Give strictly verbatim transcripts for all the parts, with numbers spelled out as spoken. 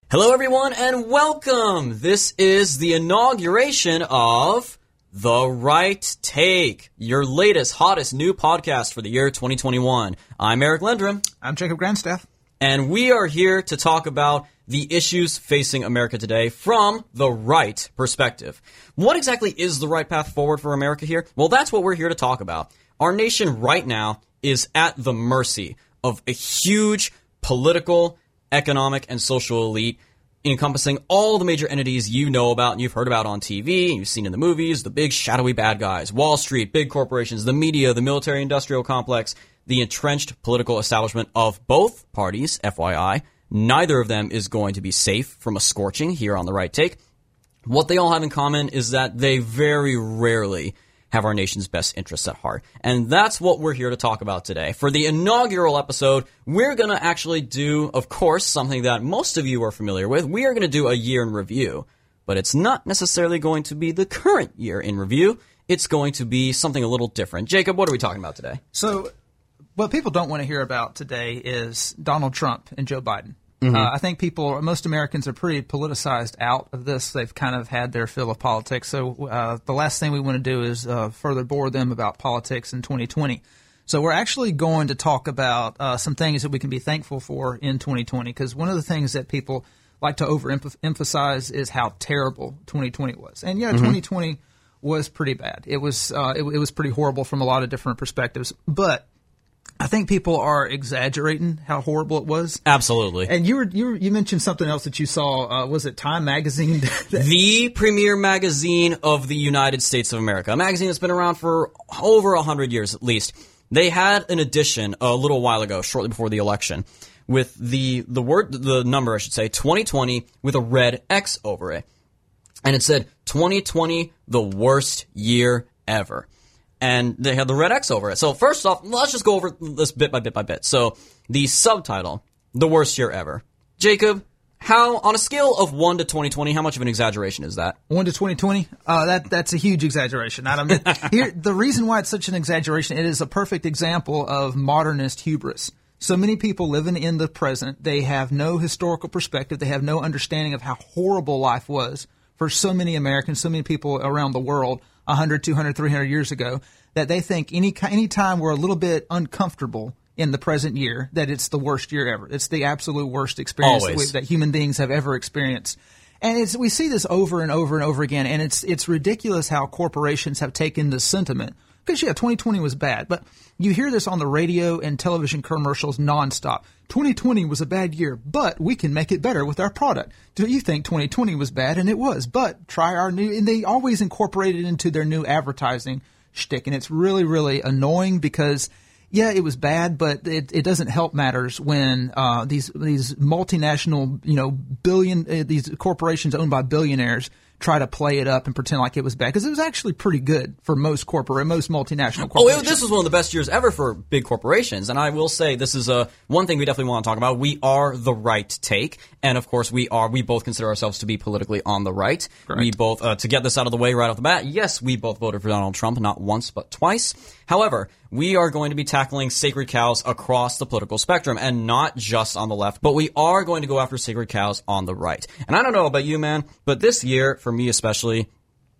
Hello, everyone, and welcome. This is the inauguration of The Right Take, your latest, hottest new podcast for the year twenty twenty-one. I'm Eric Lendrum. I'm Jacob Grandstaff. And we are here to talk about the issues facing America today from the right perspective. What exactly is the right path forward for America here? Well, that's what we're here to talk about. Our nation right now is at the mercy of a huge political, economic, and social elite encompassing all the major entities you know about and you've heard about on T V, and you've seen in the movies, the big shadowy bad guys, Wall Street, big corporations, the media, the military-industrial complex, the entrenched political establishment of both parties, F Y I. Neither of them is going to be safe from a scorching here on The Right Take. What they all have in common is that they very rarely have our nation's best interests at heart. And that's what we're here to talk about today. For the inaugural episode, we're going to actually do, of course, something that most of you are familiar with. We are going to do a year in review. But it's not necessarily going to be the current year in review. It's going to be something a little different. Jacob, what are we talking about today? So what people don't want to hear about today is Donald Trump and Joe Biden. Mm-hmm. Uh, I think people, most Americans are pretty politicized out of this. They've kind of had their fill of politics. So uh, the last thing we want to do is uh, further bore them about politics in twenty twenty. So we're actually going to talk about uh, some things that we can be thankful for in twenty twenty, because one of the things that people like to overemphasize is how terrible twenty twenty was. And yeah, mm-hmm. twenty twenty was pretty bad. It was uh, it, it was pretty horrible from a lot of different perspectives. But I think people are exaggerating how horrible it was. Absolutely. And you were you were, you mentioned something else that you saw. Uh, was it Time Magazine? The premier magazine of the United States of America, a magazine that's been around for over a hundred years at least. They had an edition a little while ago, shortly before the election, with the the word the number I should say twenty twenty with a red X over it, and it said twenty twenty, the worst year ever. And they had the red X over it. So first off, let's just go over this bit by bit by bit. So the subtitle, the worst year ever. Jacob, how, on a scale of one to twenty twenty, how much of an exaggeration is that? one to twenty twenty? Uh, that, that's a huge exaggeration. I mean, here, the reason why it's such an exaggeration, it is a perfect example of modernist hubris. So many people living in the present, they have no historical perspective. They have no understanding of how horrible life was for so many Americans, so many people around the world, one hundred, two hundred, three hundred years ago, that they think any any time we're a little bit uncomfortable in the present year, that it's the worst year ever. It's the absolute worst experience that, we, that human beings have ever experienced. And it's, we see this over and over and over again, and it's it's ridiculous how corporations have taken this sentiment. Because, yeah, twenty twenty was bad, but you hear this on the radio and television commercials nonstop. twenty twenty was a bad year, but we can make it better with our product. Do you think twenty twenty was bad? And it was, but try our new, and they always incorporate it into their new advertising shtick. And it's really, really annoying because, yeah, it was bad, but it, it doesn't help matters when uh, these these multinational, you know, billion, uh, these corporations owned by billionaires try to play it up and pretend like it was bad, because it was actually pretty good for most corporate, most multinational corporations. Oh, this was one of the best years ever for big corporations, and I will say this is a one thing we definitely want to talk about. We are the right take, and of course we are. We both consider ourselves to be politically on the right. Correct. We both, uh, to get this out of the way right off the bat, yes, we both voted for Donald Trump, not once but twice. However, we are going to be tackling sacred cows across the political spectrum, and not just on the left, but we are going to go after sacred cows on the right. And I don't know about you, man, but this year, for me especially,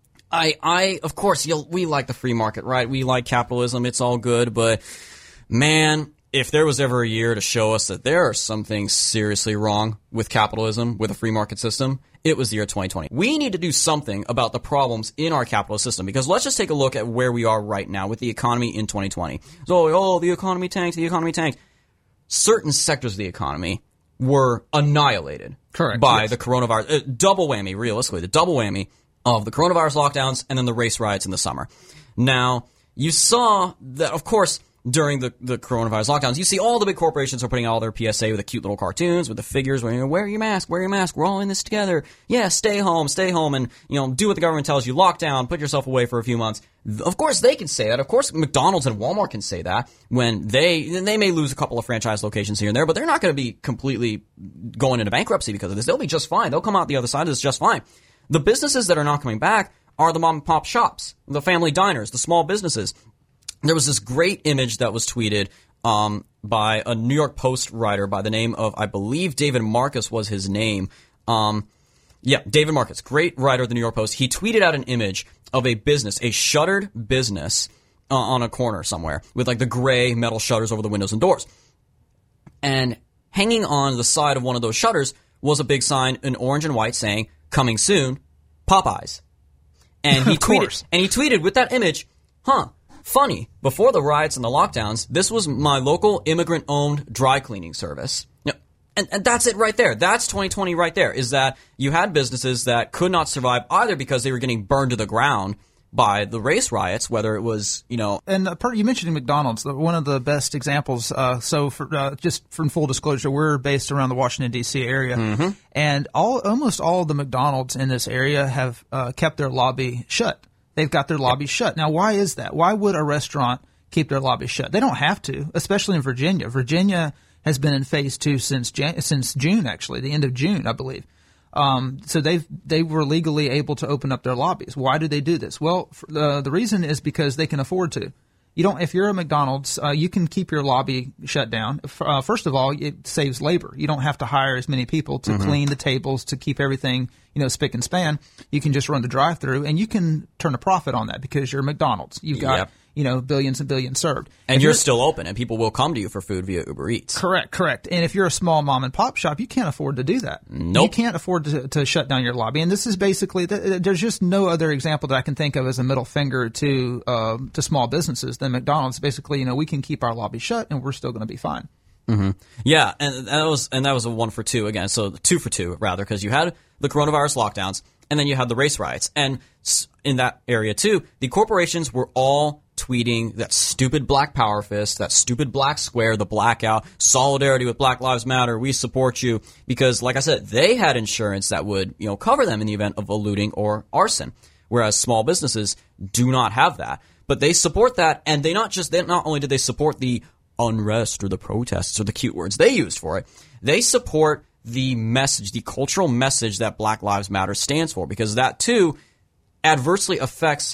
I, I, of course, you'll, we like the free market, right? We like capitalism. It's all good. But, man, if there was ever a year to show us that there are some things seriously wrong with capitalism, with a free market system, it was the year twenty twenty. We need to do something about the problems in our capitalist system, because let's just take a look at where we are right now with the economy in twenty twenty. So, oh, the economy tanked, the economy tanked. Certain sectors of the economy were annihilated Correct, by yes. the coronavirus. Uh, double whammy, realistically, the double whammy of the coronavirus lockdowns and then the race riots in the summer. Now, you saw that, of course, during the, the coronavirus lockdowns, you see all the big corporations are putting out all their P S A with the cute little cartoons, with the figures, where you know, wear your mask, wear your mask, we're all in this together. Yeah, stay home, stay home, and you know, do what the government tells you, lock down, put yourself away for a few months. Of course they can say that. Of course McDonald's and Walmart can say that when they they may lose a couple of franchise locations here and there, but they're not going to be completely going into bankruptcy because of this. They'll be just fine. They'll come out the other side of this just fine. The businesses that are not coming back are the mom and pop shops, the family diners, the small businesses. There was this great image that was tweeted um, by a New York Post writer by the name of, I believe, David Marcus was his name. Um, yeah, David Marcus, great writer of the New York Post. He tweeted out an image of a business, a shuttered business uh, on a corner somewhere with like the gray metal shutters over the windows and doors. And hanging on the side of one of those shutters was a big sign in orange and white saying, "Coming soon, Popeyes." And he Of tweeted, course. and he tweeted with that image, huh, funny, before the riots and the lockdowns, this was my local immigrant-owned dry cleaning service. Yeah, and, and that's it right there. That's twenty twenty right there, is that you had businesses that could not survive either because they were getting burned to the ground by the race riots, whether it was, you know... And uh, per, you mentioned McDonald's, the- one of the best examples. Uh, so, for, uh, just for full disclosure, we're based around the Washington, D C area, Mm-hmm. and all almost all of the McDonald's in this area have uh, kept their lobby shut. They've got their lobby shut. Now, why is that? Why would a restaurant keep their lobby shut? They don't have to, especially in Virginia. Virginia has been in phase two since Jan- since June, actually, the end of June, I believe. Um, so they've they were legally able to open up their lobbies. Why do they do this? Well, f- uh, the reason is because they can afford to. You don't. If you're a McDonald's, uh, you can keep your lobby shut down. F- Uh, first of all, it saves labor. You don't have to hire as many people to clean the tables, to keep everything, you know, spick and span. You can just run the drive-through, and you can turn a profit on that because you're McDonald's. You've got Yep. you know billions and billions served, And If you're still open, and people will come to you for food via Uber Eats. Correct, correct. And if you're a small mom and pop shop, you can't afford to do that. Nope. You can't afford to, to shut down your lobby. And this is basically, th- there's just no other example that I can think of as a middle finger to uh, to small businesses than McDonald's. Basically, you know, we can keep our lobby shut and we're still going to be fine. Yeah, and that was and that was a one for two again. So two for two rather, because you had the coronavirus lockdowns, and then you had the race riots, and s- in that area too, the corporations were all tweeting that stupid Black Power fist, that stupid Black Square, the blackout, solidarity with Black Lives Matter, we support you, because like I said, they had insurance that would you know cover them in the event of a looting or arson, whereas small businesses do not have that. But they support that, and they not just they not only did they support the unrest or the protests or the cute words they used for it, they support the message, the cultural message that Black Lives Matter stands for, because that too adversely affects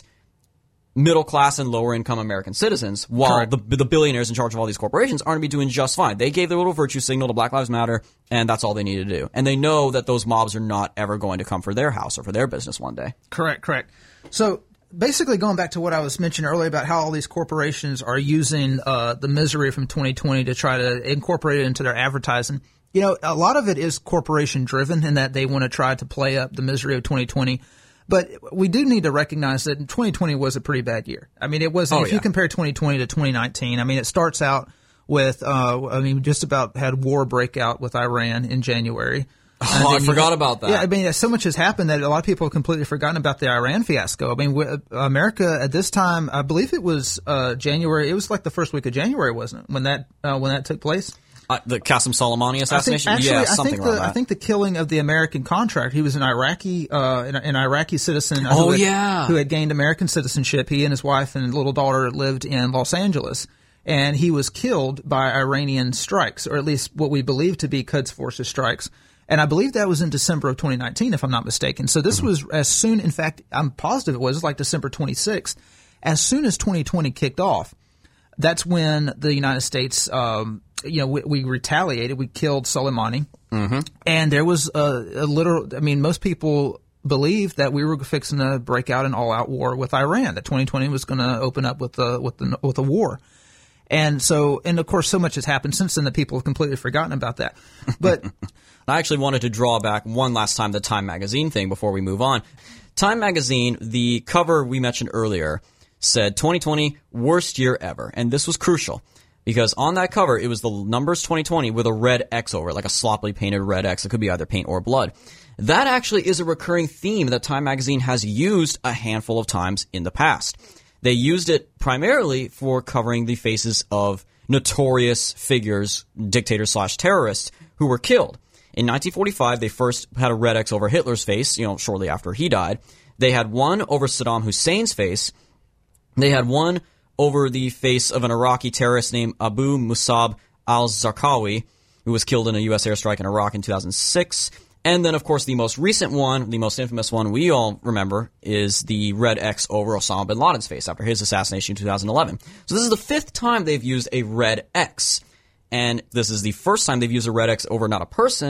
middle class and lower income American citizens, while the, the billionaires in charge of all these corporations aren't be doing just fine. They gave their little virtue signal to Black Lives Matter, and that's all they need to do. And they know that those mobs are not ever going to come for their house or for their business one day. Correct, correct. So basically going back to what I was mentioning earlier about how all these corporations are using uh, the misery from twenty twenty to try to incorporate it into their advertising. You know, a lot of it is corporation driven in that they want to try to play up the misery of twenty twenty. But we do need to recognize that twenty twenty was a pretty bad year. I mean, it was, Oh, if yeah. you compare twenty twenty to twenty nineteen, I mean, it starts out with, uh, I mean, just about had war break out with Iran in January. Oh, I forgot about that. Yeah, I mean, so much has happened that a lot of people have completely forgotten about the Iran fiasco. I mean, we- America at this time, I believe it was uh, January. It was like the first week of January, wasn't it, when that uh, when that took place? Uh, the Qasem Soleimani assassination? I think, actually, yeah, I something think around the, that. I think the killing of the American contractor. He was an Iraqi, uh, an, an Iraqi citizen. Oh, who had, yeah. who had gained American citizenship. He and his wife and little daughter lived in Los Angeles, and he was killed by Iranian strikes, or at least what we believe to be Quds Forces strikes. And I believe that was in December of twenty nineteen, if I'm not mistaken. So this mm-hmm. was as soon, in fact, I'm positive it was like December twenty-sixth. As soon as twenty twenty kicked off, that's when the United States, um, you know, we, we retaliated. We killed Soleimani. Mm-hmm. And there was a, a literal, I mean, most people believed that we were fixing to break out an all-out war with Iran, that twenty twenty was going to open up with the, with the, with a war. And so, and of course, so much has happened since then that people have completely forgotten about that. But I actually wanted to draw back one last time the Time Magazine thing before we move on. Time Magazine, the cover we mentioned earlier, said twenty twenty, worst year ever. And this was crucial because on that cover, it was the numbers twenty twenty with a red X over it, like a sloppily painted red X. It could be either paint or blood. That actually is a recurring theme that Time Magazine has used a handful of times in the past. They used it primarily for covering the faces of notorious figures, dictators slash terrorists, who were killed. In nineteen forty-five, they first had a red X over Hitler's face, you know, shortly after he died. They had one over Saddam Hussein's face. They had one over the face of an Iraqi terrorist named Abu Musab al-Zarqawi, who was killed in a U S airstrike in Iraq in two thousand six. And then, of course, the most recent one, the most infamous one we all remember, is the red X over Osama bin Laden's face after his assassination in two thousand eleven. So this is the fifth time they've used a red X. And this is the first time they've used a red X over not a person,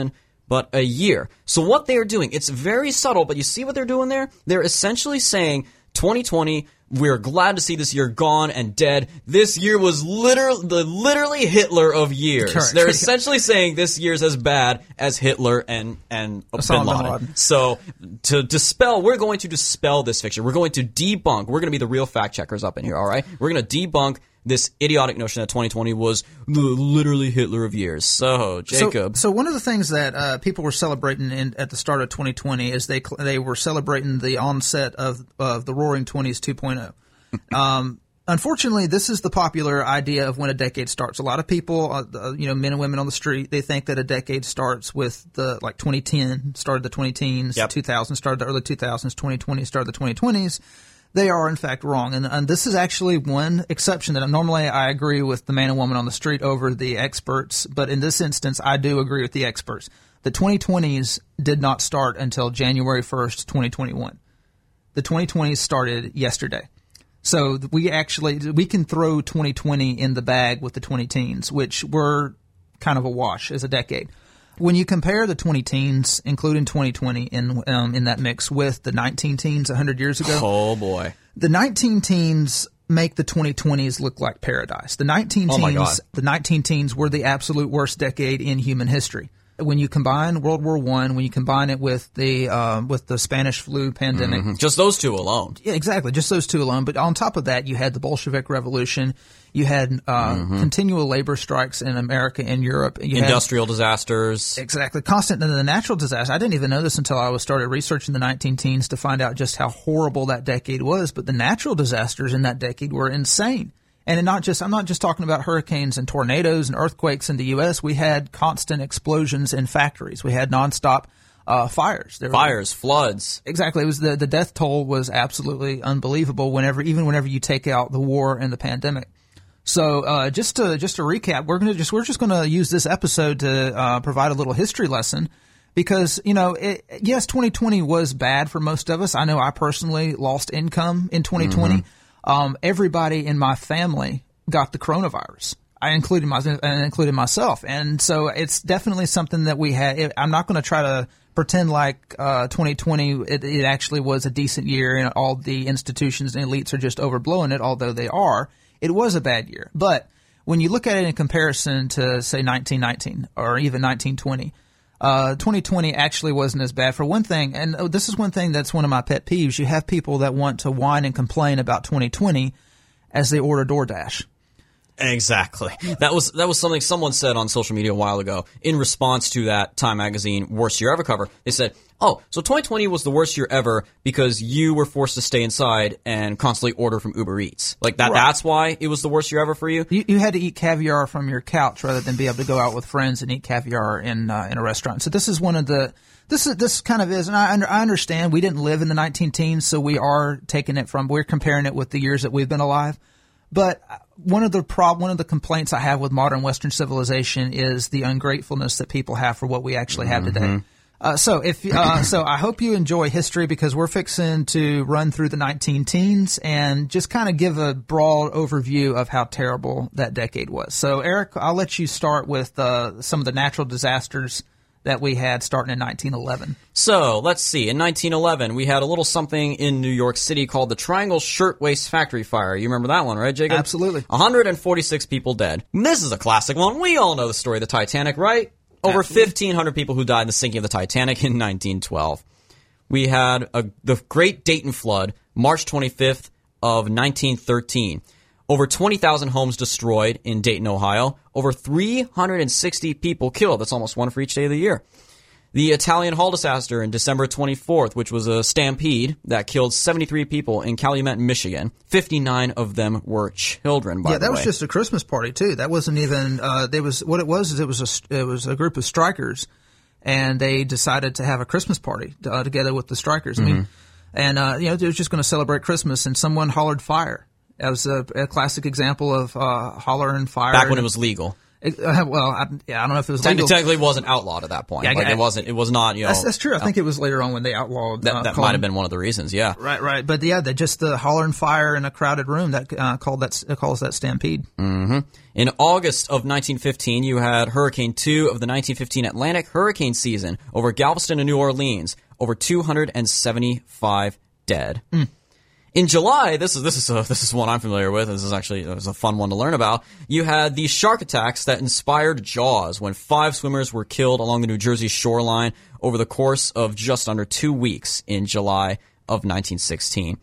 but a year. So what they are doing, it's very subtle, but you see what they're doing there? They're essentially saying twenty twenty, we're glad to see this year gone and dead. This year was literally the literally Hitler of years. Correct. They're essentially saying this year's as bad as Hitler and and Bin Laden. Laden. So to dispel, we're going to dispel this fiction. We're going to debunk. We're going to be the real fact checkers up in here. All right, we're going to debunk this idiotic notion that twenty twenty was the literally Hitler of years. So, Jacob. So, so one of the things that uh, people were celebrating in, at the start of twenty twenty is they they were celebrating the onset of of the Roaring Twenties two point oh. um, unfortunately, this is the popular idea of when a decade starts. A lot of people, uh, you know, men and women on the street, they think that a decade starts with the like twenty ten started the twenty teens, yep. two thousand started the early two thousands, twenty twenty started the twenty twenties. They are, in fact, wrong. And, and this is actually one exception that normally I agree with the man and woman on the street over the experts. But in this instance, I do agree with the experts. The twenty twenties did not start until January first, twenty twenty-one. The twenty twenties started yesterday. So we actually, we can throw twenty twenty in the bag with the twenty teens, which were kind of a wash as a decade. When you compare the twenty teens, including twenty twenty in um, in that mix with the nineteen teens one hundred years ago. Oh, boy. The nineteen teens make the twenty twenties look like paradise. The nineteen teens, oh my God. the nineteen teens were the absolute worst decade in human history. When you combine World War One, when you combine it with the uh, with the Spanish flu pandemic, mm-hmm. just those two alone. Yeah, exactly, just those two alone. But on top of that, you had the Bolshevik Revolution. You had uh, mm-hmm. continual labor strikes in America and Europe. You Industrial had, disasters. Exactly. Constant and the natural disaster. I didn't even know this until I was started researching the nineteen teens to find out just how horrible that decade was. But the natural disasters in that decade were insane. And not just, I'm not just talking about hurricanes and tornadoes and earthquakes in the U S. We had constant explosions in factories. We had nonstop uh, fires. There Fires, were, floods. Exactly. It was the, the death toll was absolutely unbelievable whenever, even whenever you take out the war and the pandemic. So uh, just to just to recap, we're gonna just we're just gonna use this episode to uh, provide a little history lesson because you know it, yes, twenty twenty was bad for most of us. I know I personally lost income in twenty twenty. Mm-hmm. Um, everybody in my family got the coronavirus. I included my and included myself, and so it's definitely something that we had. It, I'm not going to try to pretend like uh, twenty twenty it, it actually was a decent year and all the institutions and elites are just overblowing it, although they are. It was a bad year, but when you look at it in comparison to say nineteen nineteen or even nineteen twenty. Uh, twenty twenty actually wasn't as bad. For one thing, and this is one thing that's one of my pet peeves, you have people that want to whine and complain about twenty twenty as they order DoorDash. Exactly. That was that was something someone said on social media a while ago in response to that Time Magazine Worst Year Ever cover. They said, oh, so twenty twenty was the worst year ever because you were forced to stay inside and constantly order from Uber Eats. Like that. Right. That's why it was the worst year ever for you? you? You had to eat caviar from your couch rather than be able to go out with friends and eat caviar in uh, in a restaurant. So this is one of the this is this kind of is, and I, I understand we didn't live in the nineteen teens, so we are taking it from we're comparing it with the years that we've been alive. But one of the prob- one of the complaints I have with modern Western civilization is the ungratefulness that people have for what we actually have mm-hmm. today. Uh, so if uh, so, I hope you enjoy history because we're fixing to run through the nineteen teens and just kind of give a broad overview of how terrible that decade was. So Eric, I'll let you start with uh, some of the natural disasters that we had starting in nineteen eleven. So, let's see. In nineteen eleven, we had a little something in New York City called the Triangle Shirtwaist Factory Fire. You remember that one, right, Jacob? Absolutely. one hundred forty-six people dead. This is a classic one. We all know the story of the Titanic, right? Over Absolutely. fifteen hundred people who died in the sinking of the Titanic in nineteen twelve. We had a, the Great Dayton Flood, March twenty-fifth of nineteen thirteen. Over twenty thousand homes destroyed in Dayton, Ohio. Over three hundred sixty people killed. That's almost one for each day of the year. The Italian Hall disaster in December twenty-fourth, which was a stampede that killed seventy-three people in Calumet, Michigan. fifty-nine of them were children, by yeah, the way. Yeah, that was just a Christmas party, too. That wasn't even uh, – there was what it was is it was, a, it was a group of strikers, and they decided to have a Christmas party uh, together with the strikers. Mm-hmm. I mean, and, uh, you know, they were just going to celebrate Christmas, and someone hollered fire. That was a, a classic example of uh, holler and fire. Back when it was legal. Uh, well, I, yeah, I don't know if it was Technically, legal. technically it wasn't outlawed at that point. Yeah, like I- it wasn't. It was not. You know, That's, that's true. I think it was later on when they outlawed. that uh, that calling- might have been one of the reasons. Yeah. Right, right. But yeah, they just the holler and fire in a crowded room that uh, called that uh, calls that stampede. In August of nineteen fifteen, you had Hurricane two of the nineteen fifteen Atlantic hurricane season over Galveston and New Orleans. Over two hundred seventy-five dead. Mm. In July, this is this is a, this is one I'm familiar with. This is actually it was a fun one to learn about. You had the shark attacks that inspired Jaws, when five swimmers were killed along the New Jersey shoreline over the course of just under two weeks in July of nineteen sixteen.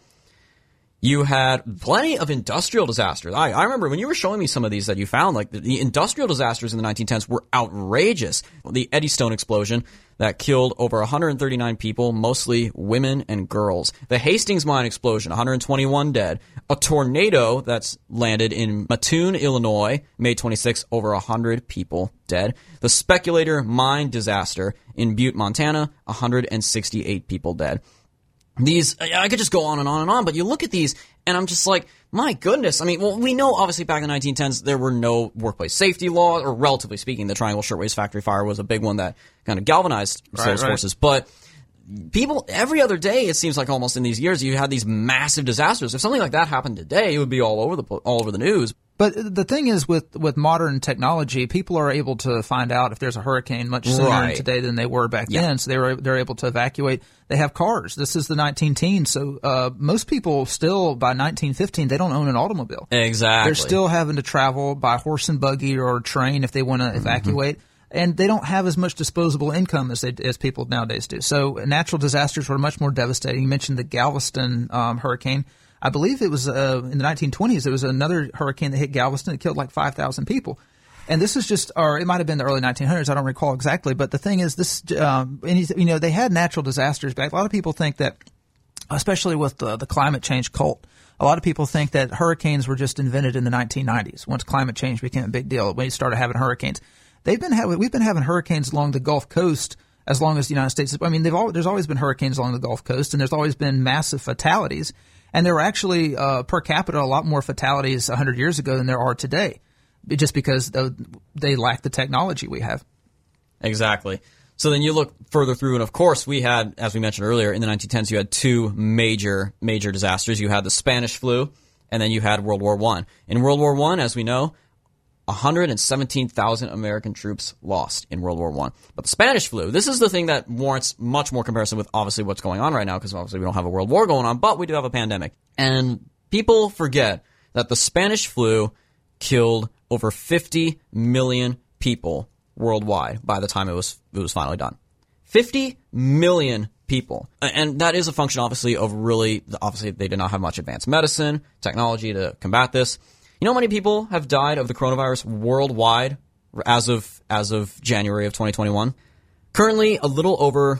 You had plenty of industrial disasters. I, I remember when you were showing me some of these that you found, like the, the industrial disasters in the nineteen tens were outrageous. The Eddystone explosion that killed over one hundred thirty-nine people, mostly women and girls. The Hastings mine explosion, one hundred twenty-one dead. A tornado that's landed in Mattoon, Illinois, May twenty-sixth, over one hundred people dead. The Speculator mine disaster in Butte, Montana, one hundred sixty-eight people dead. These, I could just go on and on and on, but you look at these, and I'm just like, my goodness. I mean, well, we know obviously back in the nineteen tens there were no workplace safety laws, or relatively speaking, the Triangle Shirtwaist Factory fire was a big one that kind of galvanized Right, those right. forces. But people, every other day, it seems like almost in these years, you had these massive disasters. If something like that happened today, it would be all over the all over the news. But the thing is, with, with modern technology, people are able to find out if there's a hurricane much sooner Right. today than they were back Yeah. then. So they were they're able to evacuate. They have cars. This is the nineteen teens, so uh, most people still by nineteen fifteen they don't own an automobile. Exactly. They're still having to travel by horse and buggy or train if they want to Mm-hmm. evacuate. And they don't have as much disposable income as they as people nowadays do. So natural disasters were much more devastating. You mentioned the Galveston um, hurricane. I believe it was uh, in the nineteen twenties. There was another hurricane that hit Galveston. It killed like five thousand people. And this is just, or it might have been the early nineteen hundreds. I don't recall exactly. But the thing is, this, um, and he's- you know, they had natural disasters back. A lot of people think that, especially with the, the climate change cult, a lot of people think that hurricanes were just invented in the nineteen nineties. Once climate change became a big deal, when you started having hurricanes, they've been having, we've been having hurricanes along the Gulf Coast as long as the United States. I mean, they've all, there's always been hurricanes along the Gulf Coast, and there's always been massive fatalities. And there were actually uh, per capita a lot more fatalities one hundred years ago than there are today, just because uh, they lack the technology we have. Exactly. So then you look further through, and of course we had, as we mentioned earlier, in the nineteen tens you had two major, major disasters. You had the Spanish flu, and then you had World War One. In World War One, as we know, one hundred seventeen thousand American troops lost in World War One. But the Spanish flu, this is the thing that warrants much more comparison with obviously what's going on right now, because obviously we don't have a world war going on, but we do have a pandemic. And people forget that the Spanish flu killed over fifty million people worldwide by the time it was it was finally done. fifty million people. And that is a function, obviously, of really, obviously they did not have much advanced medicine, technology to combat this. You know how many people have died of the coronavirus worldwide as of as of January of twenty twenty-one? Currently, a little over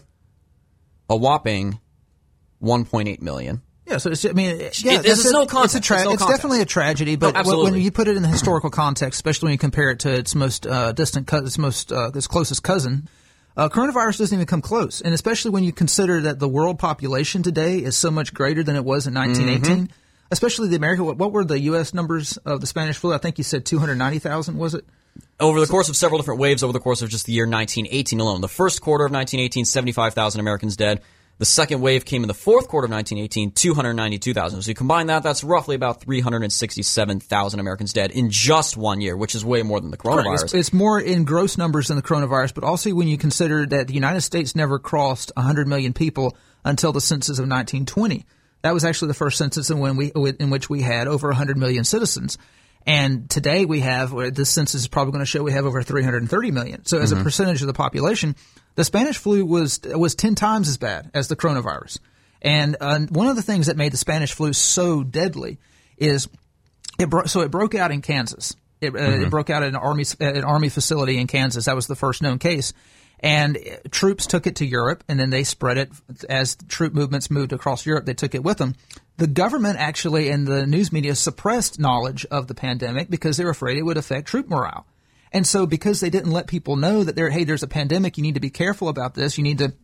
a whopping one point eight million. Yeah, so it's, I mean, yeah, It- this is no context. It's, a tra- There's no it's context. definitely a tragedy, but No, absolutely. when you put it in the historical context, especially when you compare it to its most uh, distant, co- its most uh, its closest cousin, uh, coronavirus doesn't even come close. And especially when you consider that the world population today is so much greater than it was in nineteen eighteen. Mm-hmm. Especially the American. What, what were the U S numbers of the Spanish flu? I think you said two hundred ninety thousand. Was it? Over the course of several different waves over the course of just the year nineteen eighteen alone. The first quarter of nineteen eighteen, seventy-five thousand Americans dead. The second wave came in the fourth quarter of nineteen eighteen, two hundred ninety-two thousand. So you combine that, that's roughly about three hundred sixty-seven thousand Americans dead in just one year, which is way more than the coronavirus. It's, it's more in gross numbers than the coronavirus, but also when you consider that the United States never crossed one hundred million people until the census of nineteen twenty. That was actually the first census in, when we, in which we had over one hundred million citizens. And today we have, this census is probably going to show we have over three hundred thirty million. So as Mm-hmm. a percentage of the population, the Spanish flu was was ten times as bad as the coronavirus. And uh, one of the things that made the Spanish flu so deadly is it bro- so it broke out in Kansas. It, uh, Mm-hmm. it broke out at an army at an army facility in Kansas. That was the first known case. And uh, troops took it to Europe, and then they spread it as troop movements moved across Europe. They took it with them. The government actually and the news media suppressed knowledge of the pandemic because they were afraid it would affect troop morale. And so because they didn't let people know that there, hey, there's a pandemic, you need to be careful about this. You need to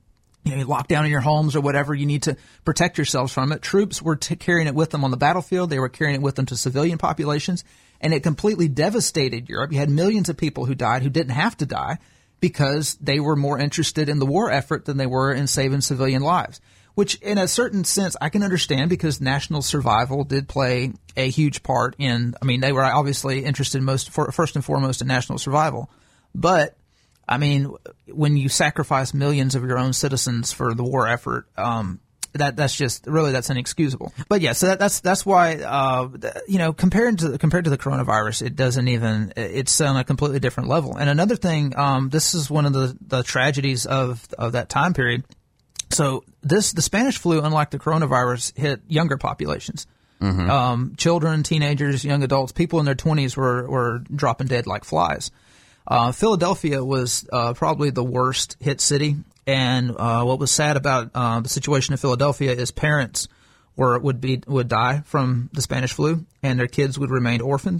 you know, locked down in your homes or whatever, you need to protect yourselves from it. Troops were t- carrying it with them on the battlefield. They were carrying it with them to civilian populations, and it completely devastated Europe. You had millions of people who died who didn't have to die because they were more interested in the war effort than they were in saving civilian lives, which in a certain sense I can understand because national survival did play a huge part in, I mean, they were obviously interested most, for, first and foremost in national survival. But, I mean, when you sacrifice millions of your own citizens for the war effort, um, that that's just really that's inexcusable. But yeah, so that, that's that's why uh, you know compared to compared to the coronavirus, it doesn't even it's on a completely different level. And another thing, um, this is one of the, the tragedies of of that time period. So this the Spanish flu, unlike the coronavirus, hit younger populations, mm-hmm. um, children, teenagers, young adults, people in their twenties were were dropping dead like flies. Uh, Philadelphia was uh, probably the worst hit city. And uh, what was sad about uh, the situation in Philadelphia is parents were would be would die from the Spanish flu, and their kids would remain orphaned,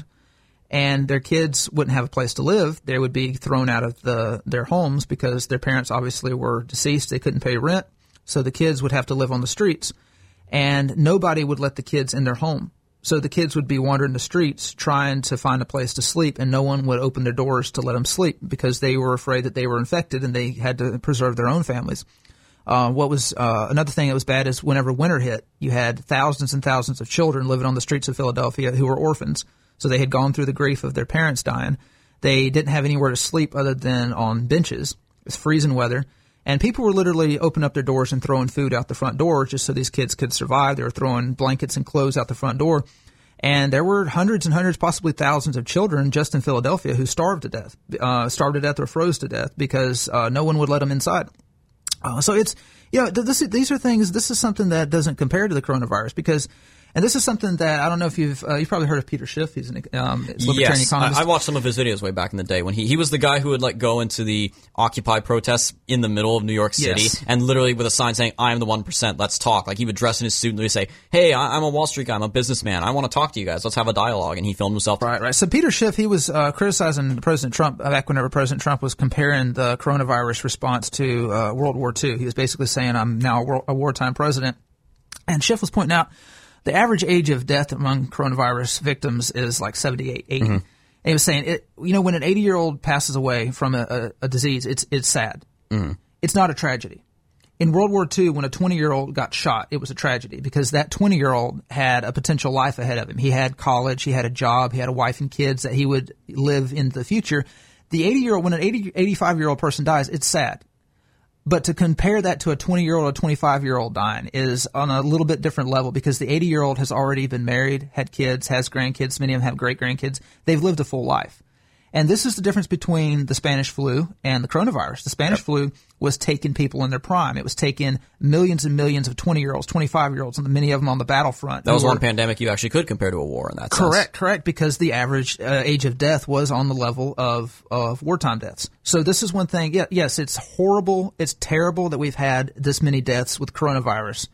and their kids wouldn't have a place to live. They would be thrown out of the their homes because their parents obviously were deceased. They couldn't pay rent, so the kids would have to live on the streets, and nobody would let the kids in their home. So the kids would be wandering the streets trying to find a place to sleep, and no one would open their doors to let them sleep because they were afraid that they were infected and they had to preserve their own families. Uh, what was uh, another thing that was bad is whenever winter hit, you had thousands and thousands of children living on the streets of Philadelphia who were orphans. So they had gone through the grief of their parents dying. They didn't have anywhere to sleep other than on benches. It was freezing weather. And people were literally opening up their doors and throwing food out the front door just so these kids could survive. They were throwing blankets and clothes out the front door. And there were hundreds and hundreds, possibly thousands of children just in Philadelphia who starved to death, uh, starved to death or froze to death because uh, no one would let them inside. Uh, so it's, you know, this, these are things, this is something that doesn't compare to the coronavirus because, and this is something that, I don't know if you've, uh, you've probably heard of Peter Schiff. He's an um, libertarian yes, economist. I, I watched some of his videos way back in the day when he, he was the guy who would like go into the Occupy protests in the middle of New York City yes. and literally with a sign saying, I am the one percent, let's talk. Like he would dress in his suit and he'd say, hey, I, I'm a Wall Street guy, I'm a businessman, I want to talk to you guys, let's have a dialogue. And he filmed himself. Right, right. So Peter Schiff, he was uh, criticizing President Trump back whenever President Trump was comparing the coronavirus response to uh, World War Two. He was basically saying, I'm now a, war- a wartime president. And Schiff was pointing out, the average age of death among coronavirus victims is like seventy-eight, eighty. Mm-hmm. And he was saying, it, you know, when an eighty-year-old passes away from a, a, a disease, it's it's sad. Mm-hmm. It's not a tragedy. In World War Two, when a twenty-year-old got shot, it was a tragedy because that twenty-year-old had a potential life ahead of him. He had college, he had a job, he had a wife and kids that he would live in the future. The eighty-year-old, when an eighty, eighty-five-year-old person dies, it's sad. But to compare that to a twenty-year-old or twenty-five-year-old dying is on a little bit different level because the eighty-year-old has already been married, had kids, has grandkids. Many of them have great-grandkids. They've lived a full life. And this is the difference between the Spanish flu and the coronavirus. The Spanish yep. flu was taking people in their prime. It was taking millions and millions of twenty-year-olds, twenty-five-year-olds, and many of them on the battlefront. That was were, one pandemic you actually could compare to a war in that correct, sense. Correct, correct, because the average uh, age of death was on the level of, of wartime deaths. So this is one thing. Yeah, yes, it's horrible. It's terrible that we've had this many deaths with coronavirus.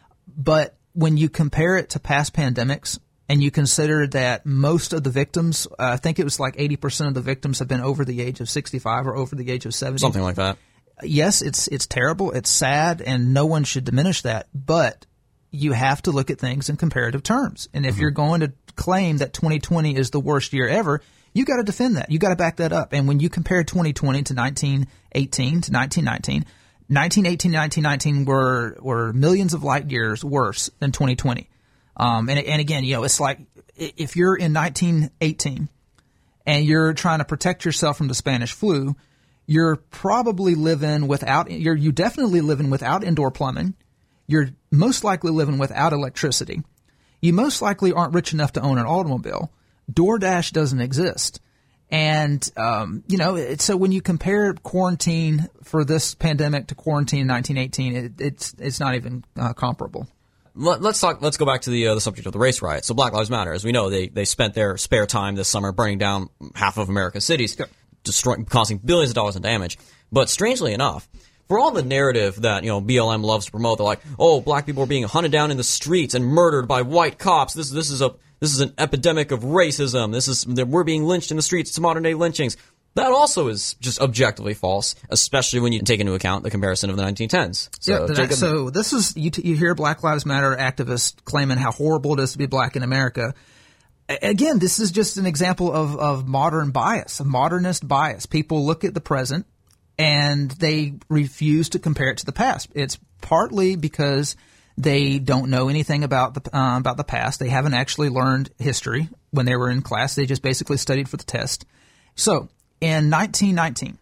But when you compare it to past pandemics, and you consider that most of the victims, uh, I think it was like eighty percent of the victims have been over the age of sixty-five or over the age of seventy. Something like that. Yes, it's it's terrible, it's sad, and no one should diminish that. But you have to look at things in comparative terms. And if mm-hmm. you're going to claim that twenty twenty is the worst year ever, you got to defend that. You got to back that up. And when you compare twenty twenty to nineteen eighteen to nineteen nineteen, nineteen eighteen, nineteen nineteen were were millions of light years worse than twenty twenty. Um, and, and again, you know, it's like if you're in nineteen eighteen and you're trying to protect yourself from the Spanish flu, you're probably living without, you're you definitely living without indoor plumbing. You're most likely living without electricity. You most likely aren't rich enough to own an automobile. DoorDash doesn't exist. And, um, you know, it, so when you compare quarantine for this pandemic to quarantine in nineteen eighteen, it, it's, it's not even uh, comparable. Let's talk. Let's go back to the uh, the subject of the race riots. So Black Lives Matter, as we know, they they spent their spare time this summer burning down half of America's cities, yep. destroying, causing billions of dollars in damage. But strangely enough, for all the narrative that you know B L M loves to promote, they're like, oh, black people are being hunted down in the streets and murdered by white cops. This this is a this is an epidemic of racism. This is we're being lynched in the streets. It's modern day lynchings. That also is just objectively false, especially when you take into account the comparison of the nineteen tens. So, yeah, that, Jacob, so this is, you, t- you hear Black Lives Matter activists claiming how horrible it is to be black in America. A- again, this is just an example of, of modern bias, of modernist bias. People look at the present and they refuse to compare it to the past. It's partly because they don't know anything about the uh, about the past. They haven't actually learned history when they were in class. They just basically studied for the test. So in nineteen nineteen,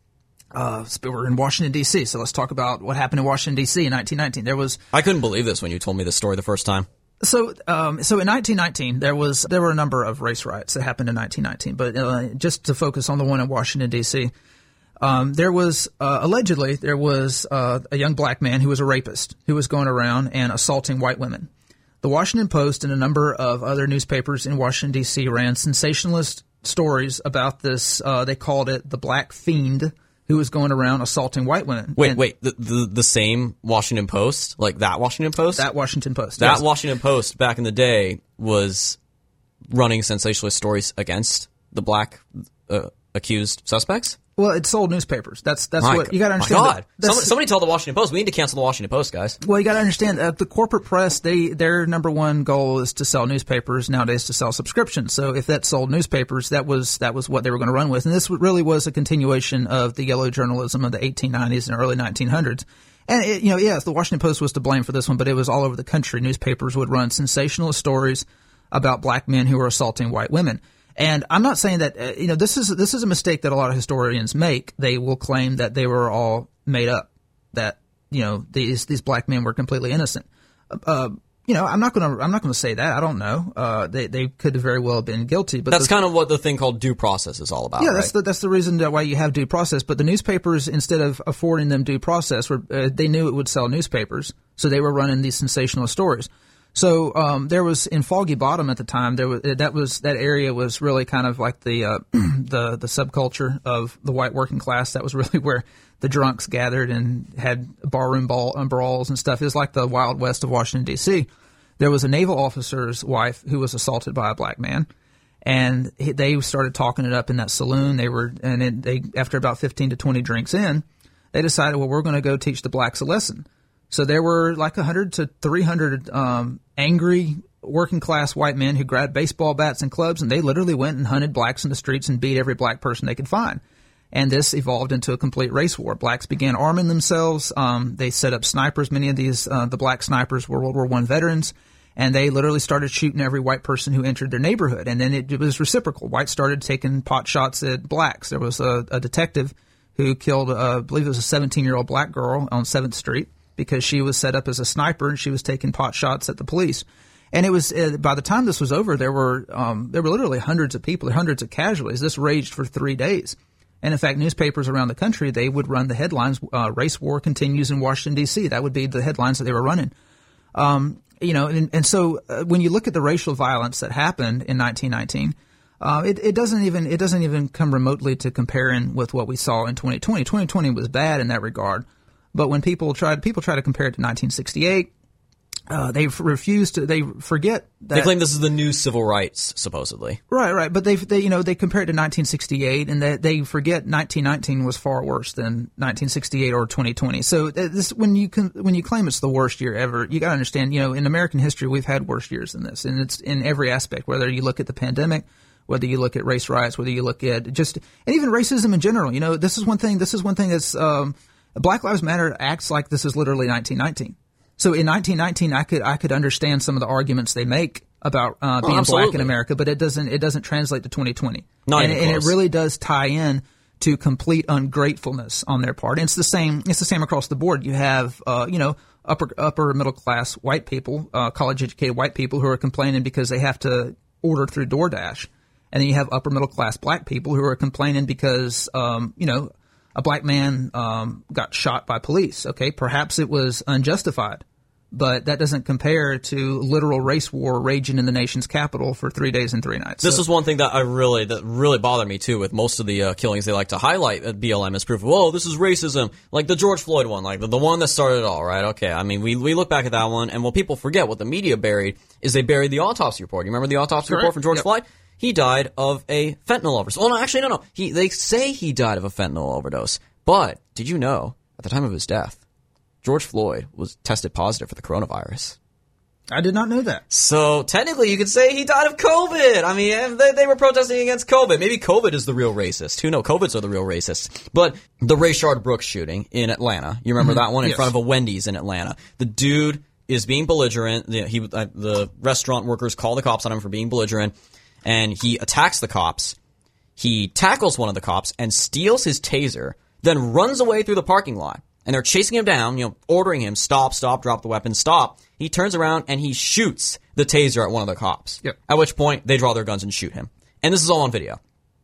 uh, we're in Washington, D C, so let's talk about what happened in Washington, D C in nineteen nineteen. There was I couldn't believe this when you told me this story the first time. So, um, so in nineteen nineteen, there was there were a number of race riots that happened in nineteen nineteen. But uh, just to focus on the one in Washington, D C, um, there was uh, allegedly there was uh, a young black man who was a rapist who was going around and assaulting white women. The Washington Post and a number of other newspapers in Washington, D C ran sensationalist stories about this. Uh, they called it the Black Fiend, who was going around assaulting white women. Wait, and wait, the, the the same Washington Post? Like that Washington Post? That Washington Post. That yes. Washington Post back in the day was running sensationalist stories against the black uh, accused suspects? Well, it sold newspapers. That's that's My what you got to My understand. God. That- Somebody, somebody tell the Washington Post. We need to cancel the Washington Post, guys. Well, you got to understand uh, the corporate press. They their number one goal is to sell newspapers nowadays, to sell subscriptions. So if that sold newspapers, that was that was what they were going to run with. And this really was a continuation of the yellow journalism of the eighteen nineties and early nineteen hundreds. And it, you know, yes, the Washington Post was to blame for this one, but it was all over the country. Newspapers would run sensationalist stories about black men who were assaulting white women. And I'm not saying that, uh, you know, this is this is a mistake that a lot of historians make. They will claim that they were all made up, that, you know, these these black men were completely innocent. Uh, you know, I'm not going to I'm not going to say that. I don't know. Uh, they they could have very well have been guilty. But That's the, kind of what the thing called due process is all about. yeah, right? that's the that's the reason that why you have due process. But the newspapers, instead of affording them due process, were, uh, they knew it would sell newspapers, so they were running these sensational stories. So um, there was in Foggy Bottom at the time. There was that was that area was really kind of like the uh, the the subculture of the white working class. That was really where the drunks gathered and had barroom ball and brawls and stuff. It was like the Wild West of Washington, D C. There was a naval officer's wife who was assaulted by a black man, and he, they started talking it up in that saloon. They were and it, they after about fifteen to twenty drinks in, they decided, well, we're going to go teach the blacks a lesson. So there were like one hundred to three hundred um, angry working class white men who grabbed baseball bats and clubs, and they literally went and hunted blacks in the streets and beat every black person they could find. And this evolved into a complete race war. Blacks began arming themselves. Um, they set up snipers. Many of these, uh, the black snipers were World War One veterans, and they literally started shooting every white person who entered their neighborhood. And then it, it was reciprocal. Whites started taking pot shots at blacks. There was a, a detective who killed, uh, I believe it was a seventeen-year-old black girl on seventh street. Because she was set up as a sniper and she was taking pot shots at the police. And it was, uh, by the time this was over, there were, um, there were literally hundreds of people, hundreds of casualties. This raged for three days. And in fact, newspapers around the country, they would run the headlines, uh, race war continues in Washington, D C. That would be the headlines that they were running. Um, you know, and, and so uh, when you look at the racial violence that happened in nineteen nineteen, uh, it, it doesn't even, it doesn't even come remotely to comparing with what we saw in twenty twenty. twenty twenty was bad in that regard. But when people try, people try to compare it to nineteen sixty-eight, uh, they refuse to. They forget that They claim this is the new civil rights, supposedly. Right, right. But they, they, you know, they compare it to nineteen sixty-eight, and they, they forget nineteen nineteen was far worse than nineteen sixty-eight or twenty twenty. So this, when you can, when you claim it's the worst year ever, you got to understand. You know, in American history, we've had worse years than this, and it's in every aspect. Whether you look at the pandemic, whether you look at race riots, whether you look at just, and even racism in general. You know, this is one thing. This is one thing that's. Um, Black Lives Matter acts like this is literally nineteen nineteen. So in nineteen nineteen, I could I could understand some of the arguments they make about uh, being oh, black in America, but it doesn't it doesn't translate to twenty twenty. Not and, even and it close. really does tie in to complete ungratefulness on their part. And it's the same. It's the same across the board. You have uh, you know upper upper middle class white people, uh, college educated white people who are complaining because they have to order through DoorDash, and then you have upper middle class black people who are complaining because um, you know. A black man um, got shot by police. Okay, perhaps it was unjustified, but that doesn't compare to literal race war raging in the nation's capital for three days and three nights. This so, is one thing that I really that really bothered me too. With most of the uh, killings, they like to highlight at B L M as proof of, oh, this is racism, like the George Floyd one, like the, the one that started it all. Right? Okay. I mean, we we look back at that one, and what people forget, what the media buried, is they buried the autopsy report. You remember the autopsy Correct. report from George Yep. Floyd? He died of a fentanyl overdose. Oh, no, actually, no, no. He, they say he died of a fentanyl overdose. But did you know, at the time of his death, George Floyd was tested positive for the coronavirus? I did not know that. So technically, you could say he died of COVID. I mean, they, they were protesting against COVID. Maybe COVID is the real racist. Who knows? COVIDs are the real racists. But the Rayshard Brooks shooting in Atlanta, you remember mm-hmm. that one in yes. front of a Wendy's in Atlanta? The dude is being belligerent. The, he, uh, the restaurant workers call the cops on him for being belligerent, and he attacks the cops. He tackles one of the cops and steals his taser, then runs away through the parking lot. And they're chasing him down, you know, ordering him, stop, stop, drop the weapon, stop. He turns around and he shoots the taser at one of the cops. Yep. At which point, they draw their guns and shoot him. And this is all on video.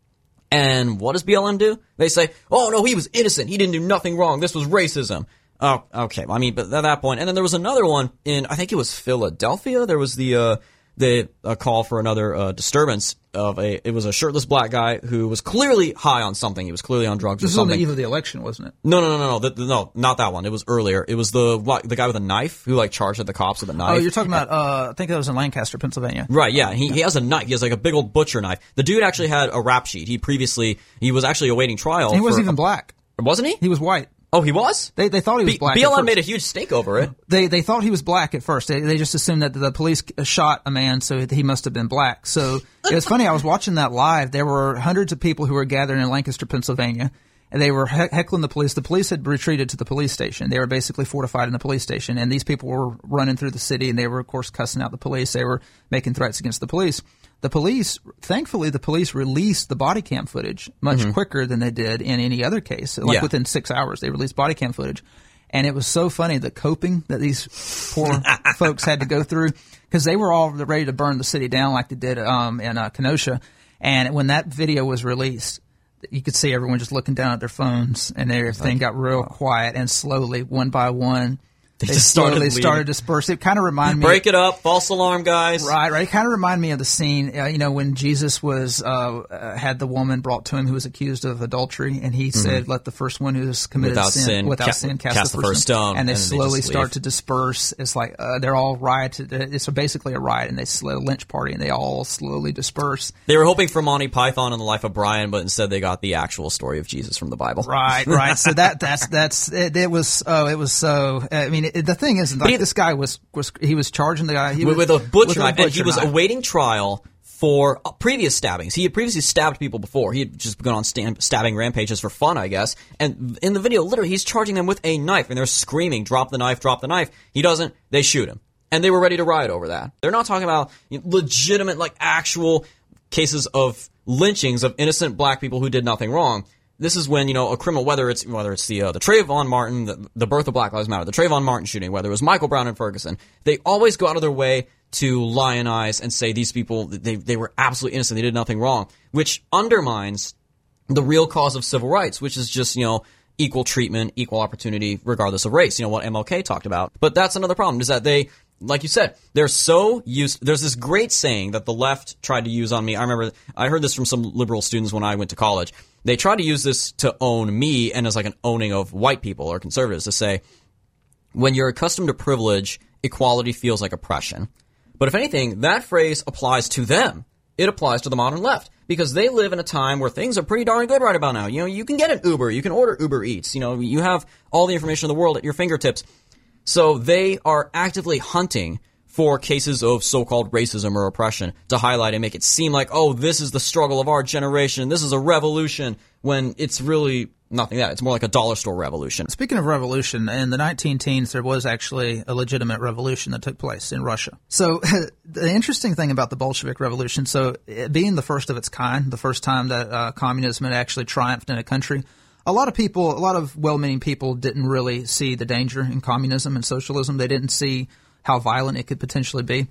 And what does B L M do? They say, oh, no, he was innocent. He didn't do nothing wrong. This was racism. Oh, okay. I mean, but at that point. And then there was another one in, I think it was Philadelphia. There was the, uh, the uh, call for another uh, disturbance of a, it was a shirtless black guy who was clearly high on something. He was clearly on drugs this or something. This was on the eve of the election, wasn't it? No, no, no, no, the, the, no, not that one. It was earlier. It was the the guy with a knife who like charged at the cops with a knife. Oh, you're talking about, uh, I think that was in Lancaster, Pennsylvania. Right, yeah. He, he has a knife. He has like a big old butcher knife. The dude actually had a rap sheet. He previously, he was actually awaiting trial. He wasn't for, even black. Wasn't he? He was white. Oh, he was? They they thought he was B- black. B L M made a huge stink over it. They they thought he was black at first. They they just assumed that the police shot a man, so he must have been black. So it was funny. I was watching that live. There were hundreds of people who were gathered in Lancaster, Pennsylvania, and they were he- heckling the police. The police had retreated to the police station. They were basically fortified in the police station, and these people were running through the city, and they were, of course, cussing out the police. They were making threats against the police. The police, thankfully, the police released the body cam footage much mm-hmm. quicker than they did in any other case. Like yeah. within six hours, they released body cam footage. And it was so funny, the coping that these poor folks had to go through, because they were all ready to burn the city down like they did um, in uh, Kenosha. And when that video was released, you could see everyone just looking down at their phones, and everything got real quiet. And slowly, one by one, They, they just slowly started, started dispersing. It kind of reminded me. Break it up, false alarm, guys. Right, right. It kind of reminded me of the scene, uh, you know, when Jesus was uh, uh, had the woman brought to him who was accused of adultery, and he mm-hmm. said, "Let the first one who has committed without sin, sin without ca- sin cast, cast the, the first stone." And they and slowly they start leave. to disperse. It's like uh, they're all rioted. It's basically a riot, and they a lynch party, and they all slowly disperse. They were hoping for Monty Python and the Life of Brian, but instead they got the actual story of Jesus from the Bible. Right, right. So that that's that's it, it was. Oh, it was so. I mean, it, the thing is, like, this guy was, was he was charging the guy he with, was, with a butcher with knife, a butcher and he was knife. awaiting trial for uh, previous stabbings. He had previously stabbed people before. He had just begun on sta- stabbing rampages for fun, I guess. And in the video, literally, he's charging them with a knife, and they're screaming, "Drop the knife! Drop the knife!" He doesn't. They shoot him, and they were ready to riot over that. They're not talking about you know, legitimate, like actual cases of lynchings of innocent black people who did nothing wrong. This is when, you know, a criminal, whether it's whether it's the uh, the Trayvon Martin, the, the birth of Black Lives Matter, the Trayvon Martin shooting, whether it was Michael Brown and Ferguson, they always go out of their way to lionize and say these people, they they were absolutely innocent, they did nothing wrong, which undermines the real cause of civil rights, which is just, you know, equal treatment, equal opportunity, regardless of race, you know, what M L K talked about. But that's another problem, is that they, like you said, they're so used, there's this great saying that the left tried to use on me. I remember, I heard this from some liberal students when I went to college. They tried to use this to own me and as like an owning of white people or conservatives, to say, when you're accustomed to privilege, equality feels like oppression. But if anything, that phrase applies to them. It applies to the modern left, because they live in a time where things are pretty darn good right about now. You know, you can get an Uber, you can order Uber Eats, you know, you have all the information in the world at your fingertips. So they are actively hunting for cases of so-called racism or oppression to highlight and make it seem like, oh, this is the struggle of our generation, this is a revolution, when it's really nothing like that. It's more like a dollar store revolution. Speaking of revolution, in the nineteen teens, there was actually a legitimate revolution that took place in Russia. So the interesting thing about the Bolshevik Revolution, so it being the first of its kind, the first time that uh, communism had actually triumphed in a country, a lot of people, a lot of well-meaning people didn't really see the danger in communism and socialism. They didn't see how violent it could potentially be.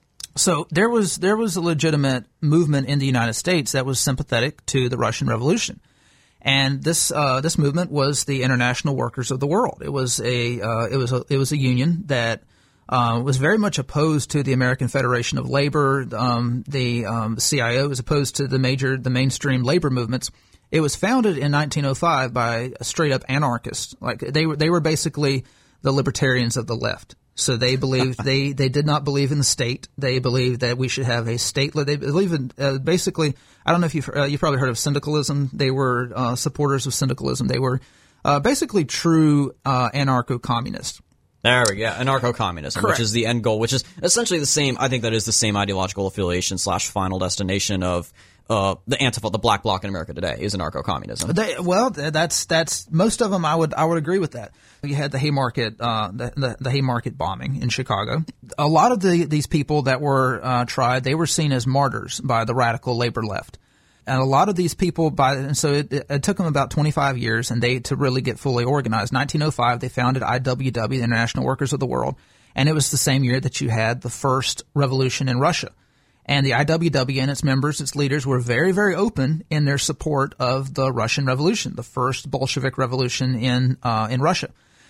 So there was there was a legitimate movement in the United States that was sympathetic to the Russian Revolution. And this uh, this movement was the International Workers of the World. It was a uh, it was a it was a union that uh, was very much opposed to the American Federation of Labor. Um, the, um, the C I O was opposed to the major the mainstream labor movements. It was founded in nineteen oh five by a straight up anarchists. Like they were they were basically the libertarians of the left. So they believed they, they did not believe in the state. They believed that we should have a state. They believe in uh, basically. I don't know if you've uh, you've probably heard of syndicalism. They were uh, supporters of syndicalism. They were uh, basically true uh, anarcho-communists. There we go, anarcho-communism, Correct. which is the end goal, which is essentially the same. I think that is the same ideological affiliation slash final destination of uh, the Antifa, the Black Bloc in America today, is anarcho-communism. They, well, that's that's most of them. I would I would agree with that. You had the Haymarket uh, the, the the Haymarket bombing in Chicago. A lot of the these people that were uh, tried, they were seen as martyrs by the radical labor left, and a lot of these people by and so it, it took them about twenty-five years and they to really get fully organized. nineteen oh five, they founded I W W, the International Workers of the World, and it was the same year that you had the first revolution in Russia. And the I W W and its members, its leaders, were very, very open in their support of the Russian Revolution, the first Bolshevik revolution in uh, in Russia.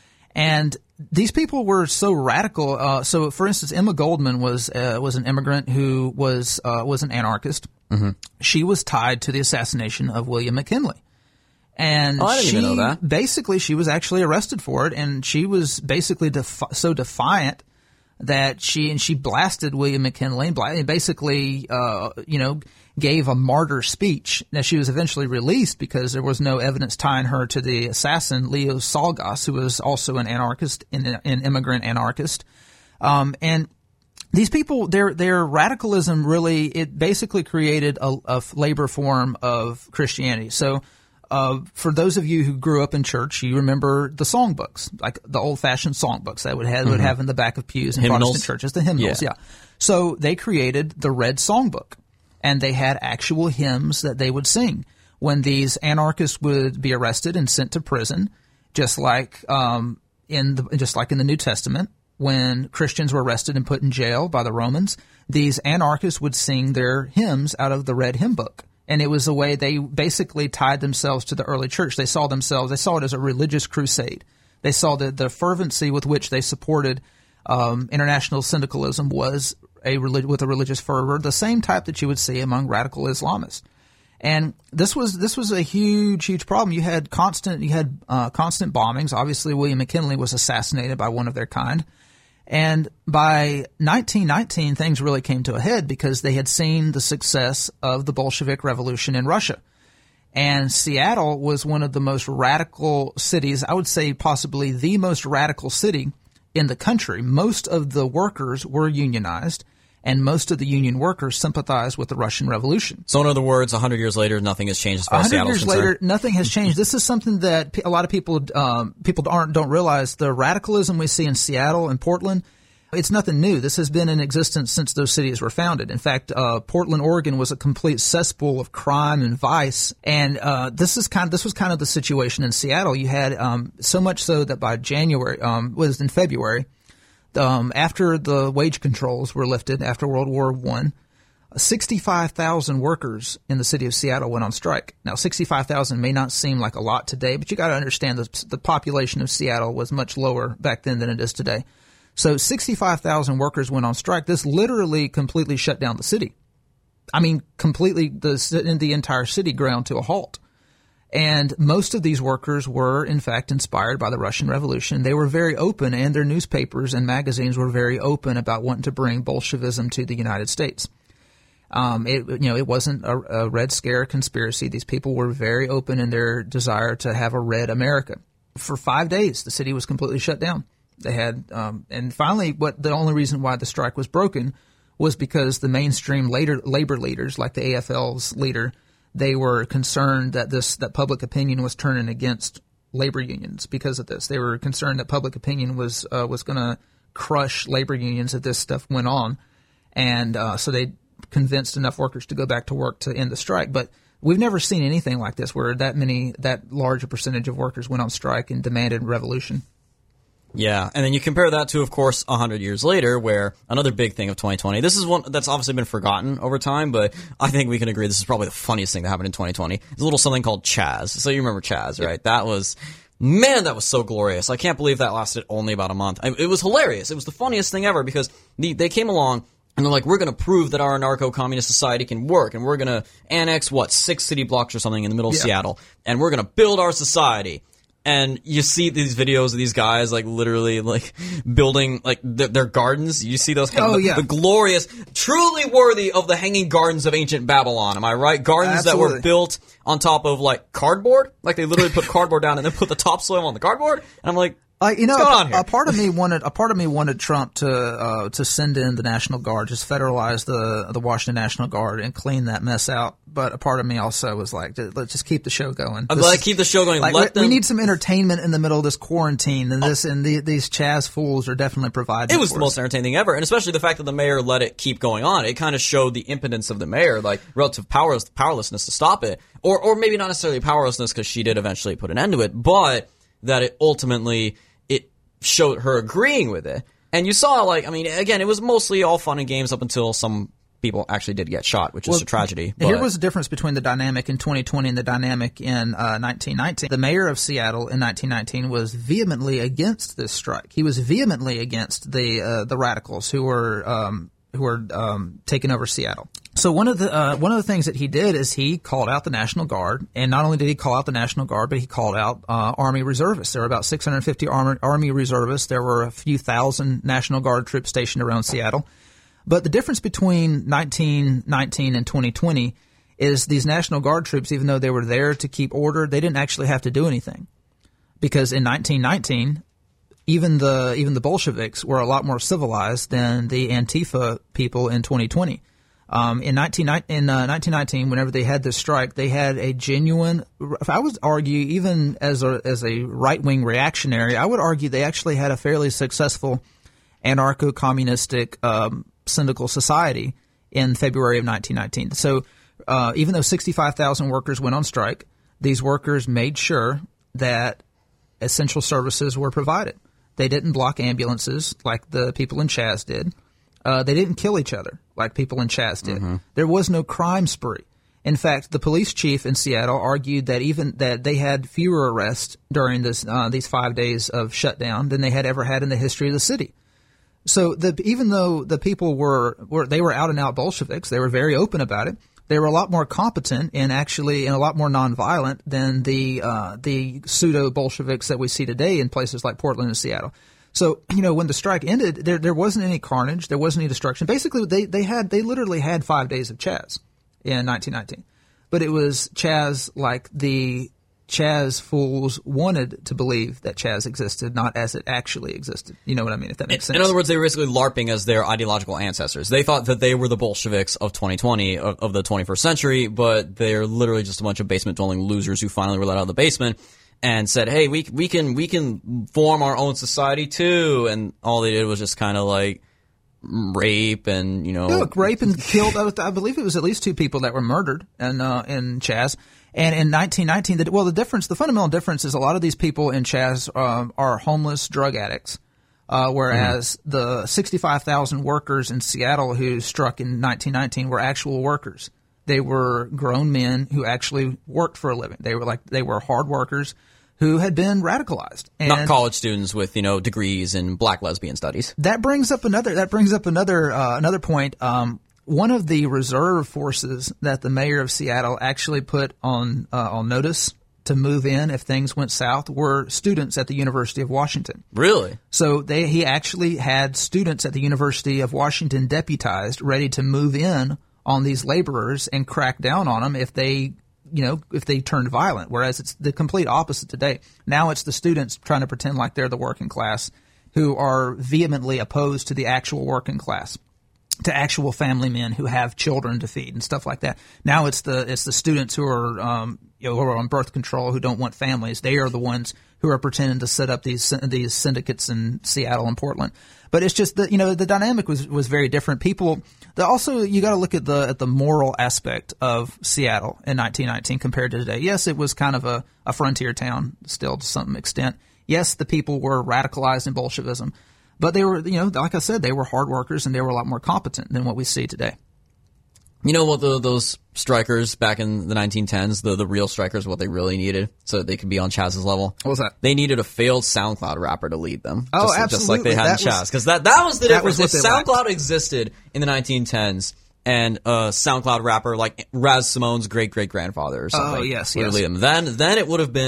And these people were so radical. Uh, so, for instance, Emma Goldman was uh, was an immigrant who was uh, was an anarchist. Mm-hmm. She was tied to the assassination of William McKinley. And oh, I didn't she even know that. basically she was actually arrested for it, and she was basically defi- so defiant that she and she blasted William McKinley and basically, uh, you know, gave a martyr speech. Now, she was eventually released because there was no evidence tying her to the assassin, Leo Salgas, who was also an anarchist, an, an immigrant anarchist. Um, and these people, their their radicalism really, it basically created a, a labor form of Christianity. So, Uh, for those of you who grew up in church, you remember the songbooks, like the old-fashioned songbooks that would have, mm-hmm. would have in the back of pews in hymnals. Protestant churches, the hymnals, yeah. yeah. So they created the Red Songbook, and they had actual hymns that they would sing when these anarchists would be arrested and sent to prison, just like um, in the just like in the New Testament. When Christians were arrested and put in jail by the Romans, these anarchists would sing their hymns out of the Red Hymn Book. And it was a way they basically tied themselves to the early church. They saw themselves, they saw it as a religious crusade. They saw that the fervency with which they supported um, international syndicalism was a relig- with a religious fervor, the same type that you would see among radical Islamists. And this was this was a huge, huge problem. You had constant you had uh, constant bombings. Obviously, William McKinley was assassinated by one of their kind. And by nineteen nineteen, things really came to a head because they had seen the success of the Bolshevik Revolution in Russia. And Seattle was one of the most radical cities, I would say possibly the most radical city in the country. Most of the workers were unionized, and most of the union workers sympathized with the Russian Revolution. So in other words, one hundred years later, nothing has changed as far as Seattle's years concerned? later, nothing has changed. This is something that a lot of people um, people aren't don't realize. The radicalism we see in Seattle and Portland, it's nothing new. This has been in existence since those cities were founded. In fact, uh, Portland, Oregon was a complete cesspool of crime and vice. And uh, this is kind of, this was kind of the situation in Seattle. You had um, so much so that by January, um, was in February, Um, after the wage controls were lifted after World War One, sixty-five thousand workers in the city of Seattle went on strike. Now, sixty-five thousand may not seem like a lot today, but you got to understand that the population of Seattle was much lower back then than it is today. So sixty-five thousand workers went on strike. This literally completely shut down the city. I mean, completely the, the entire city ground to a halt. And most of these workers were, in fact, inspired by the Russian Revolution. They were very open, and their newspapers and magazines were very open about wanting to bring Bolshevism to the United States. Um, it, you know, it wasn't a, a Red Scare conspiracy. These people were very open in their desire to have a red America. For five days, the city was completely shut down. They had, um, and finally, what the only reason why the strike was broken was because the mainstream later, labor leaders, like the A F L's leader, they were concerned that this that public opinion was turning against labor unions because of this. They were concerned that public opinion was uh, was going to crush labor unions if this stuff went on, and uh, so they convinced enough workers to go back to work to end the strike. But we've never seen anything like this where that many that large a percentage of workers went on strike and demanded revolution. Yeah, and then you compare that to, of course, one hundred years later, where another big thing of twenty twenty, this is one that's obviously been forgotten over time, but I think we can agree this is probably the funniest thing that happened in twenty twenty. It's a little something called Chaz. So you remember Chaz, right? Yeah. That was, man, that was so glorious. I can't believe that lasted only about a month. I, it was hilarious. It was the funniest thing ever because the, they came along and they're like, we're going to prove that our anarcho-communist society can work, and we're going to annex, what, six city blocks or something in the middle of yeah. Seattle, and we're going to build our society. And you see these videos of these guys like literally like building like their, their gardens. You see those, oh, the, yeah. the glorious, truly worthy of the hanging gardens of ancient Babylon. Am I right? Gardens Absolutely. that were built on top of like cardboard. Like they literally put cardboard down and then put the topsoil on the cardboard. And I'm like, Uh, you know, what's going a, on here? a part of me wanted a part of me wanted Trump to uh, to send in the National Guard, just federalize the the Washington National Guard and clean that mess out. But a part of me also was like, let's just keep the show going. I'd This like is- keep the show going. Like, Let we, them. we need some entertainment in the middle of this quarantine, and this and the, these Chaz fools are definitely providing. It was for the us. most entertaining thing ever, and especially the fact that the mayor let it keep going on. It kind of showed the impotence of the mayor, like relative powerless, powerlessness to stop it, or or maybe not necessarily powerlessness because she did eventually put an end to it, but that it ultimately it showed her agreeing with it. And you saw, like, I mean, again, it was mostly all fun and games up until some people actually did get shot, which is a tragedy. But Here was the difference between the dynamic in twenty twenty and the dynamic in uh, nineteen nineteen. The mayor of Seattle in nineteen nineteen was vehemently against this strike. He was vehemently against the uh, the radicals who were um, who were um, taking over Seattle. So one of the uh, one of the things that he did is he called out the National Guard, and not only did he call out the National Guard, but he called out uh, Army reservists. There were about six hundred fifty Army, Army reservists. There were a few thousand National Guard troops stationed around Seattle. But the difference between nineteen nineteen and twenty twenty is these National Guard troops, even though they were there to keep order, they didn't actually have to do anything. Because in nineteen nineteen, even the even the Bolsheviks were a lot more civilized than the Antifa people in twenty twenty. Um, in nineteen in uh, nineteen nineteen, whenever they had this strike, they had a genuine. If I would argue, even as a as a right wing reactionary, I would argue they actually had a fairly successful anarcho-communistic um, syndical society in February of nineteen nineteen. So uh, even though sixty-five thousand workers went on strike, these workers made sure that essential services were provided. They didn't block ambulances like the people in Chaz did. Uh, they didn't kill each other like people in Chaz did. Mm-hmm. There was no crime spree. In fact, the police chief in Seattle argued that even that they had fewer arrests during this uh, these five days of shutdown than they had ever had in the history of the city. So the, even though the people were, were they were out and out Bolsheviks, they were very open about it. They were a lot more competent and actually and a lot more nonviolent than the uh, the pseudo Bolsheviks that we see today in places like Portland and Seattle. So, you know, when the strike ended, there there wasn't any carnage, there wasn't any destruction. Basically, they they had they literally had five days of Chaz in nineteen nineteen, but it was Chaz like the Chaz fools wanted to believe that Chaz existed, not as it actually existed. You know what I mean? If that makes sense. In other words, they were basically LARPing as their ideological ancestors. They thought that they were the Bolsheviks of twenty twenty, of, of the twenty-first century, but they're literally just a bunch of basement-dwelling losers who finally were let out of the basement and said, "Hey, we we can we can form our own society too." And all they did was just kind of like rape and you know, Look, rape and killed. I believe it was at least two people that were murdered in uh, in Chaz. And in nineteen nineteen, the, well, the difference, the fundamental difference is a lot of these people in Chaz um, are homeless drug addicts, uh, whereas mm-hmm. the sixty-five thousand workers in Seattle who struck in nineteen nineteen were actual workers. They were grown men who actually worked for a living. They were like they were hard workers who had been radicalized, and not college students with you know degrees in black lesbian studies. That brings up another. That brings up another uh, another point. Um, One of the reserve forces that the mayor of Seattle actually put on uh, on notice to move in if things went south were students at the University of Washington. Really? So they he actually had students at the University of Washington deputized, ready to move in on these laborers and crack down on them if they, you know, if they turned violent. Whereas it's the complete opposite today. Now it's the students trying to pretend like they're the working class who are vehemently opposed to the actual working class, to actual family men who have children to feed and stuff like that. Now it's the it's the students who are um, you know, who are on birth control, who don't want families. They are the ones who are pretending to set up these these syndicates in Seattle and Portland. But it's just that, you know, the dynamic was, was very different. People the, also you got to look at the at the moral aspect of Seattle in nineteen nineteen compared to today. Yes, it was kind of a, a frontier town still to some extent. Yes, the people were radicalized in Bolshevism. But they were, you know, like I said, they were hard workers and they were a lot more competent than what we see today. You know what the, those strikers back in the nineteen tens, the, the real strikers, what they really needed so that they could be on Chaz's level? What was that? They needed a failed SoundCloud rapper to lead them. Oh, just, absolutely. Just like they had that in Chaz. Because that, that was the that difference. Was if SoundCloud lacked. existed in the nineteen tens and a SoundCloud rapper like Raz Simone's great-great-grandfather or something oh, yes, would yes. lead them, then, then it would have been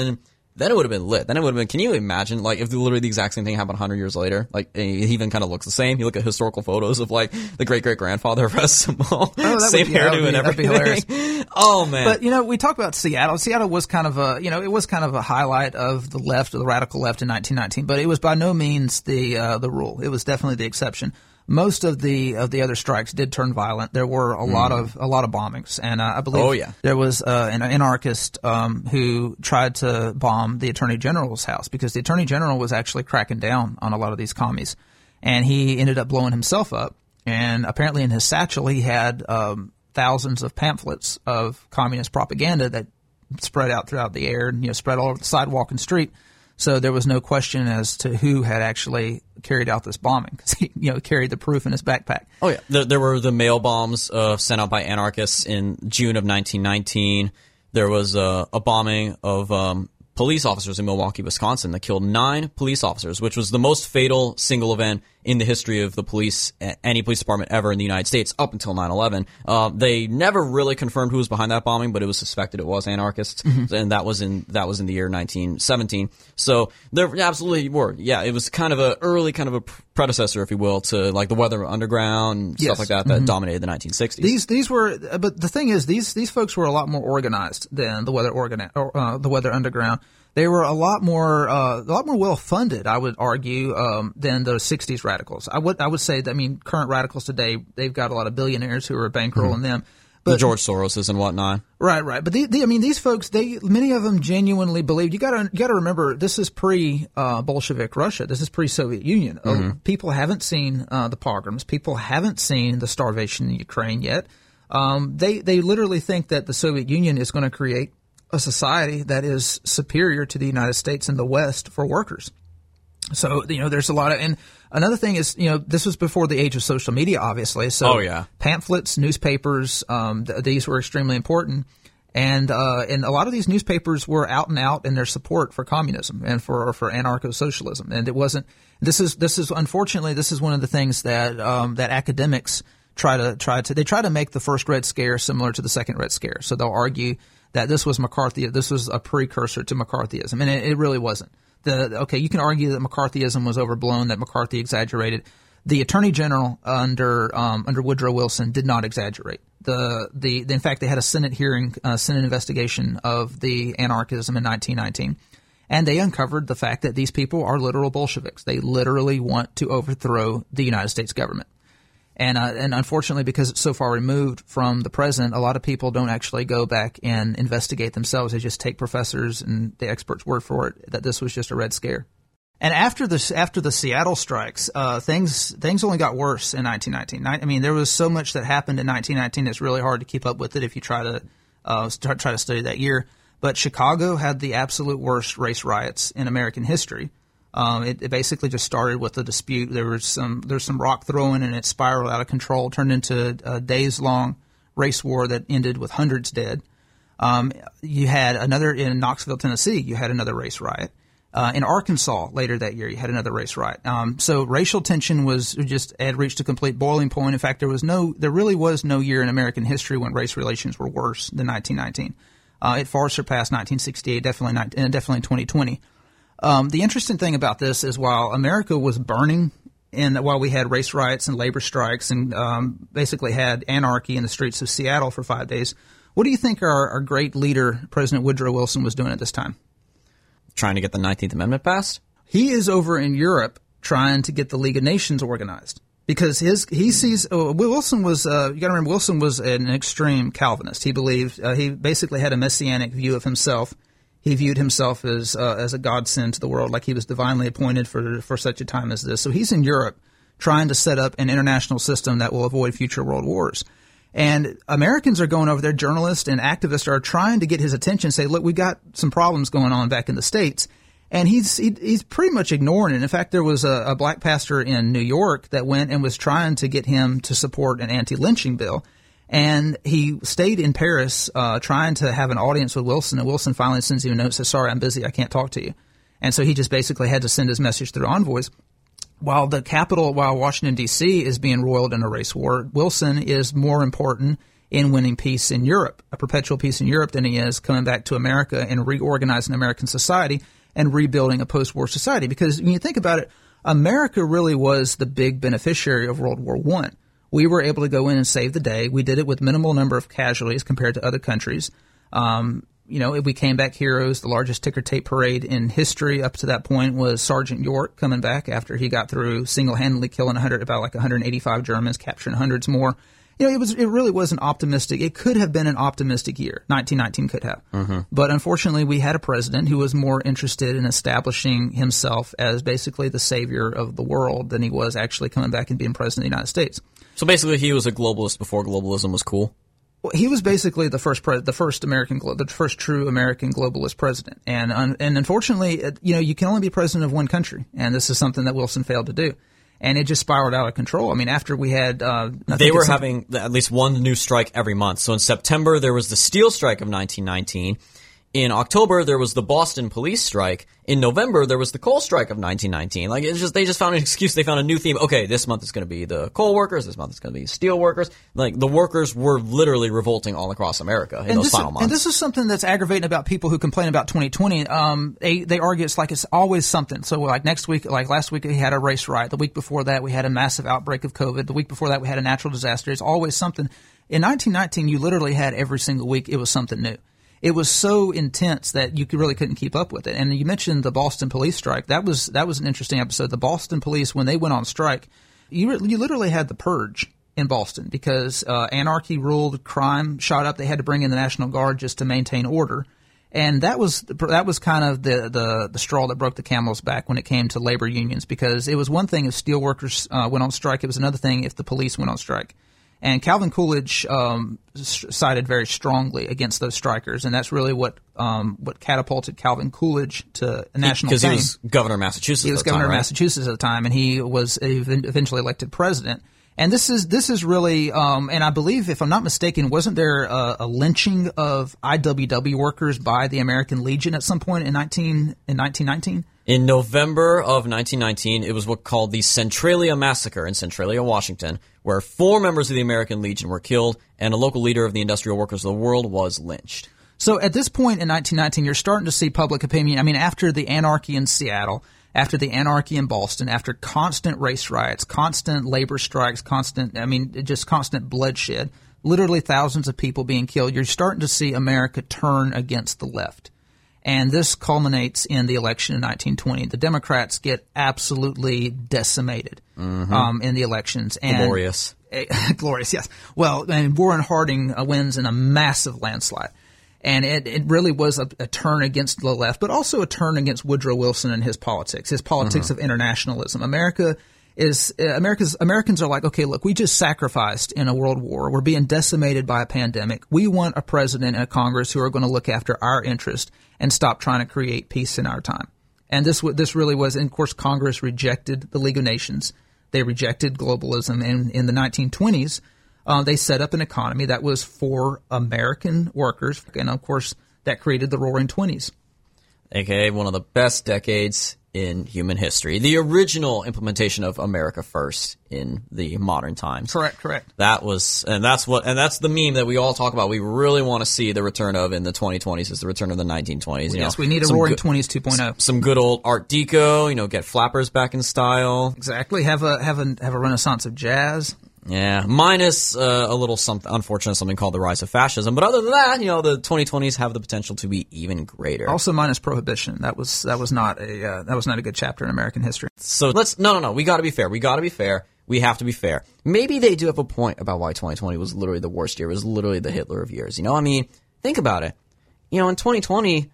then it would have been lit. Then it would have been, can you imagine, like, if literally the exact same thing happened one hundred years later? Like, it even kind of looks the same. You look at historical photos of, like, the great-great-grandfather of Rasimov. Oh, same would, yeah, hairdo be, and everything. That'd be hilarious. Oh, man. But, you know, we talk about Seattle. Seattle was kind of a, you know, it was kind of a highlight of the left, or the radical left in nineteen nineteen, but it was by no means the uh, the rule. It was definitely the exception. Most of the of the other strikes did turn violent. There were a mm. lot of a lot of bombings, and uh, I believe oh, yeah. there was uh, an anarchist um, who tried to bomb the Attorney General's house, because the Attorney General was actually cracking down on a lot of these commies, and he ended up blowing himself up. And apparently, in his satchel, he had um, thousands of pamphlets of communist propaganda that spread out throughout the air, and you know, spread all over the sidewalk and street. So there was no question as to who had actually carried out this bombing, because he, you know, carried the proof in his backpack. Oh yeah, there, there were the mail bombs uh, sent out by anarchists in June of nineteen nineteen. There was uh, a bombing of um, police officers in Milwaukee, Wisconsin, that killed nine police officers, which was the most fatal single event in the history of the police, any police department ever in the United States up until nine eleven. Uh, they never really confirmed who was behind that bombing, but it was suspected it was anarchists, mm-hmm. and that was in that was in the year nineteen seventeen. So there absolutely were. Yeah, it was kind of a early kind of a predecessor, if you will, to like the Weather Underground and yes. stuff like that that mm-hmm. dominated the nineteen sixties. These these were, but the thing is, these these folks were a lot more organized than the Weather Organ, or, uh, the Weather Underground. They were a lot more, uh, a lot more well funded, I would argue, um, than the sixties radicals. I would, I would say that. I mean, current radicals today, they've got a lot of billionaires who are bankrolling mm-hmm. them. But, the George Soroses and whatnot. Right, right. But the, the, I mean, these folks, they many of them genuinely believed. You got to, you got to remember, this is pre uh, Bolshevik Russia. This is pre Soviet Union. Mm-hmm. Uh, people haven't seen uh, the pogroms. People haven't seen the starvation in Ukraine yet. Um, they, they literally think that the Soviet Union is going to create a society that is superior to the United States and the West for workers. So, you know, there's a lot of, and another thing is, you know, this was before the age of social media, obviously. So oh, yeah. pamphlets, newspapers, um, th- these were extremely important. And, uh, and a lot of these newspapers were out and out in their support for communism and for, for anarcho-socialism. And it wasn't, this is, this is, unfortunately, this is one of the things that, um, that academics try to, try to, they try to make the first Red Scare similar to the second Red Scare. So they'll argue that this was McCarthy, this was a precursor to McCarthyism, and it, it really wasn't. The okay, you can argue that McCarthyism was overblown, that McCarthy exaggerated. The Attorney General under um, under Woodrow Wilson did not exaggerate. The the in fact, they had a Senate hearing, uh, Senate investigation of the anarchism in nineteen nineteen, and they uncovered the fact that these people are literal Bolsheviks. They literally want to overthrow the United States government. And uh, and unfortunately, because it's so far removed from the present, a lot of people don't actually go back and investigate themselves. They just take professors and the experts' word for it that this was just a Red Scare. And after the after the Seattle strikes, uh, things things only got worse in nineteen nineteen. I mean, there was so much that happened in nineteen nineteen. It's really hard to keep up with it if you try to uh, start, try to study that year. But Chicago had the absolute worst race riots in American history. Um, it, it basically just started with a dispute. There was some there's some rock throwing, and it spiraled out of control, turned into a days long race war that ended with hundreds dead. Um, you had another in Knoxville, Tennessee. You had another race riot. Uh, in Arkansas later that year, you had another race riot. Um, so racial tension was just had reached a complete boiling point. In fact, there was no there really was no year in American history when race relations were worse than nineteen nineteen. Uh, it far surpassed nineteen sixty-eight, definitely and definitely twenty twenty. Um, the interesting thing about this is while America was burning and while we had race riots and labor strikes and um, basically had anarchy in the streets of Seattle for five days, what do you think our, our great leader, President Woodrow Wilson, was doing at this time? Trying to get the nineteenth Amendment passed? He is over in Europe trying to get the League of Nations organized because his he sees oh, Wilson was uh, you got to remember Wilson was an extreme Calvinist. He believed uh, he basically had a messianic view of himself. He viewed himself as uh, as a godsend to the world, like he was divinely appointed for for such a time as this. So he's in Europe trying to set up an international system that will avoid future world wars. And Americans are going over there, journalists and activists are trying to get his attention, say, look, we got some problems going on back in the States. And he's he, he's pretty much ignoring it. In fact, there was a, a black pastor in New York that went and was trying to get him to support an anti-lynching bill. And he stayed in Paris uh, trying to have an audience with Wilson, and Wilson finally sends him a note and says, sorry, I'm busy, I can't talk to you. And so he just basically had to send his message through envoys. While the capital, while Washington, D C is being roiled in a race war, Wilson is more important in winning peace in Europe, a perpetual peace in Europe, than he is coming back to America and reorganizing American society and rebuilding a post-war society. Because when you think about it, America really was the big beneficiary of World War One. We were able to go in and save the day. We did it with minimal number of casualties compared to other countries. Um, you know, we came back heroes. The largest ticker tape parade in history up to that point was Sergeant York coming back after he got through single-handedly killing one hundred, about like one hundred eighty-five Germans, capturing hundreds more. You know, it was it really was an optimistic. It could have been an optimistic year. nineteen nineteen could have, mm-hmm. But unfortunately, we had a president who was more interested in establishing himself as basically the savior of the world than he was actually coming back and being president of the United States. So basically, he was a globalist before globalism was cool. Well, he was basically the first pre- the first American, the first true American globalist president, and un- and unfortunately, you know, you can only be president of one country, and this is something that Wilson failed to do. And it just spiraled out of control. I mean, after we had... Uh, they were having at least one new strike every month. So in September, there was the steel strike of nineteen nineteen. In October, there was the Boston police strike. In November, there was the coal strike of nineteen nineteen. Like, it's just, they just found an excuse. They found a new theme. Okay, this month is going to be the coal workers. This month is going to be steel workers. Like, the workers were literally revolting all across America in and those this, final months. And this is something that's aggravating about people who complain about twenty twenty. Um, they, they argue it's like it's always something. So, like, next week, like last week, we had a race riot. The week before that, we had a massive outbreak of COVID. The week before that, we had a natural disaster. It's always something. In nineteen nineteen, you literally had every single week, it was something new. It was so intense that you really couldn't keep up with it. And you mentioned the Boston police strike. That was that was an interesting episode. The Boston police, when they went on strike, you you literally had the purge in Boston because uh, anarchy ruled, crime shot up. They had to bring in the National Guard just to maintain order. And that was that was kind of the, the, the straw that broke the camel's back when it came to labor unions, because it was one thing if steel workers uh, went on strike. It was another thing if the police went on strike. And Calvin Coolidge um, sided very strongly against those strikers, and that's really what um, what catapulted Calvin Coolidge to national fame. Because he was governor of Massachusetts. He was at the governor time, of right? Massachusetts at the time, and he was eventually elected president. And this is this is really, um, and I believe, if I'm not mistaken, wasn't there a, a lynching of I W W workers by the American Legion at some point in nineteen in nineteen nineteen? In November of nineteen nineteen, it was what called the Centralia Massacre in Centralia, Washington, where four members of the American Legion were killed and a local leader of the Industrial Workers of the World was lynched. So at this point in nineteen nineteen, you're starting to see public opinion. I mean, after the anarchy in Seattle, after the anarchy in Boston, after constant race riots, constant labor strikes, constant, I mean, just constant bloodshed, literally thousands of people being killed, you're starting to see America turn against the left. And this culminates in the election in nineteen twenty. The Democrats get absolutely decimated mm-hmm. um, in the elections. And, glorious. Uh, glorious, yes. Well, and Warren Harding uh, wins in a massive landslide. And it, it really was a, a turn against the left, but also a turn against Woodrow Wilson and his politics, his politics mm-hmm. of internationalism. America is uh, America's Americans are like, okay, look, we just sacrificed in a world war. We're being decimated by a pandemic. We want a president and a Congress who are going to look after our interest and stop trying to create peace in our time. And this this really was, and of course, Congress rejected the League of Nations. They rejected globalism. And in the nineteen twenties, uh, they set up an economy that was for American workers. And, of course, that created the Roaring Twenties. A K A one of the best decades in human history. The original implementation of America First in the modern times. Correct, correct. That was, and that's what, and that's the meme that we all talk about. We really want to see the return of in the twenty twenties is the return of the nineteen twenties. You yes, know, we need a Roaring Twenties two point oh. Some good old Art Deco, you know, get flappers back in style. Exactly. Have a have a have a renaissance of jazz. Yeah, minus uh, a little something, unfortunate something called the rise of fascism. But other than that, you know, the twenty twenties have the potential to be even greater. Also, minus prohibition. That was that was not a uh, that was not a good chapter in American history. So let's no no no. We got to be fair. We got to be fair. We have to be fair. Maybe they do have a point about why twenty twenty was literally the worst year. It was literally the Hitler of years. You know, I mean, think about it. You know, in twenty twenty,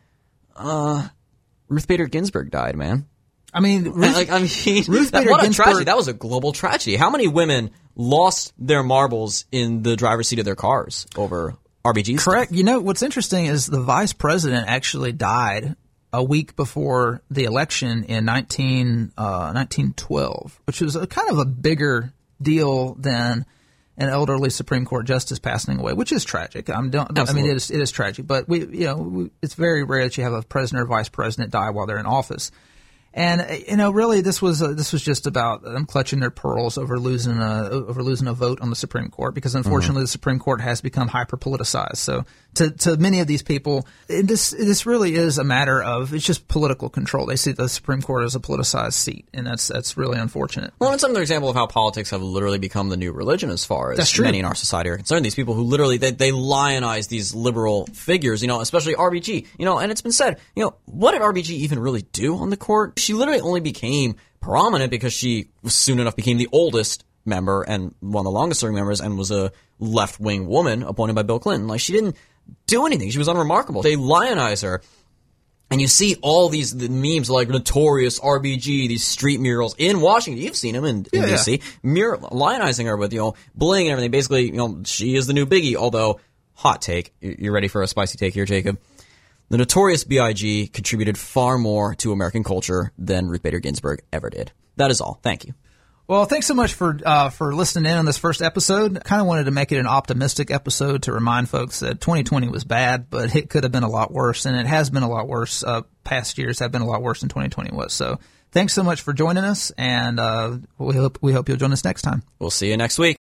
uh, Ruth Bader Ginsburg died, man. I mean, Ruth, like, I mean, Ruth that, Bader what a Ginsburg, tragedy. That was a global tragedy. How many women lost their marbles in the driver's seat of their cars over R B G Correct. stuff? You know, what's interesting is the vice president actually died a week before the election in nineteen, uh, nineteen twelve, which was a kind of a bigger deal than an elderly Supreme Court justice passing away, which is tragic. I'm don't, I mean, it is, it is tragic, but we, you know, we, it's very rare that you have a president or vice president die while they're in office. And you know, really, this was uh, this was just about them clutching their pearls over losing a over losing a vote on the Supreme Court, because unfortunately, mm-hmm. the Supreme Court has become hyper politicized. So, to to many of these people, it, this this really is a matter of it's just political control. They see the Supreme Court as a politicized seat, and that's that's really unfortunate. Well, it's another example of how politics have literally become the new religion, as far as that's true. Many in our society are concerned. These people who literally they, they lionize these liberal figures, you know, especially R B G, you know, and it's been said, you know, what did R B G even really do on the court? She literally only became prominent because she soon enough became the oldest member and one of the longest serving members, and was a left-wing woman appointed by Bill Clinton. Like, she didn't do anything. She was unremarkable. They lionize her. And you see all these the memes like notorious R B G, these street murals in Washington. You've seen them in, in yeah, D C. Yeah. Mur- lionizing her with, you know, bling and everything. Basically, you know, she is the new Biggie. Although, hot take. You ready for a spicy take here, Jacob? The notorious B I G contributed far more to American culture than Ruth Bader Ginsburg ever did. That is all. Thank you. Well, thanks so much for uh, for listening in on this first episode. Kind of wanted to make it an optimistic episode to remind folks that twenty twenty was bad, but it could have been a lot worse, and it has been a lot worse. Uh, past years have been a lot worse than twenty twenty was. So thanks so much for joining us, and uh, we hope we hope you'll join us next time. We'll see you next week.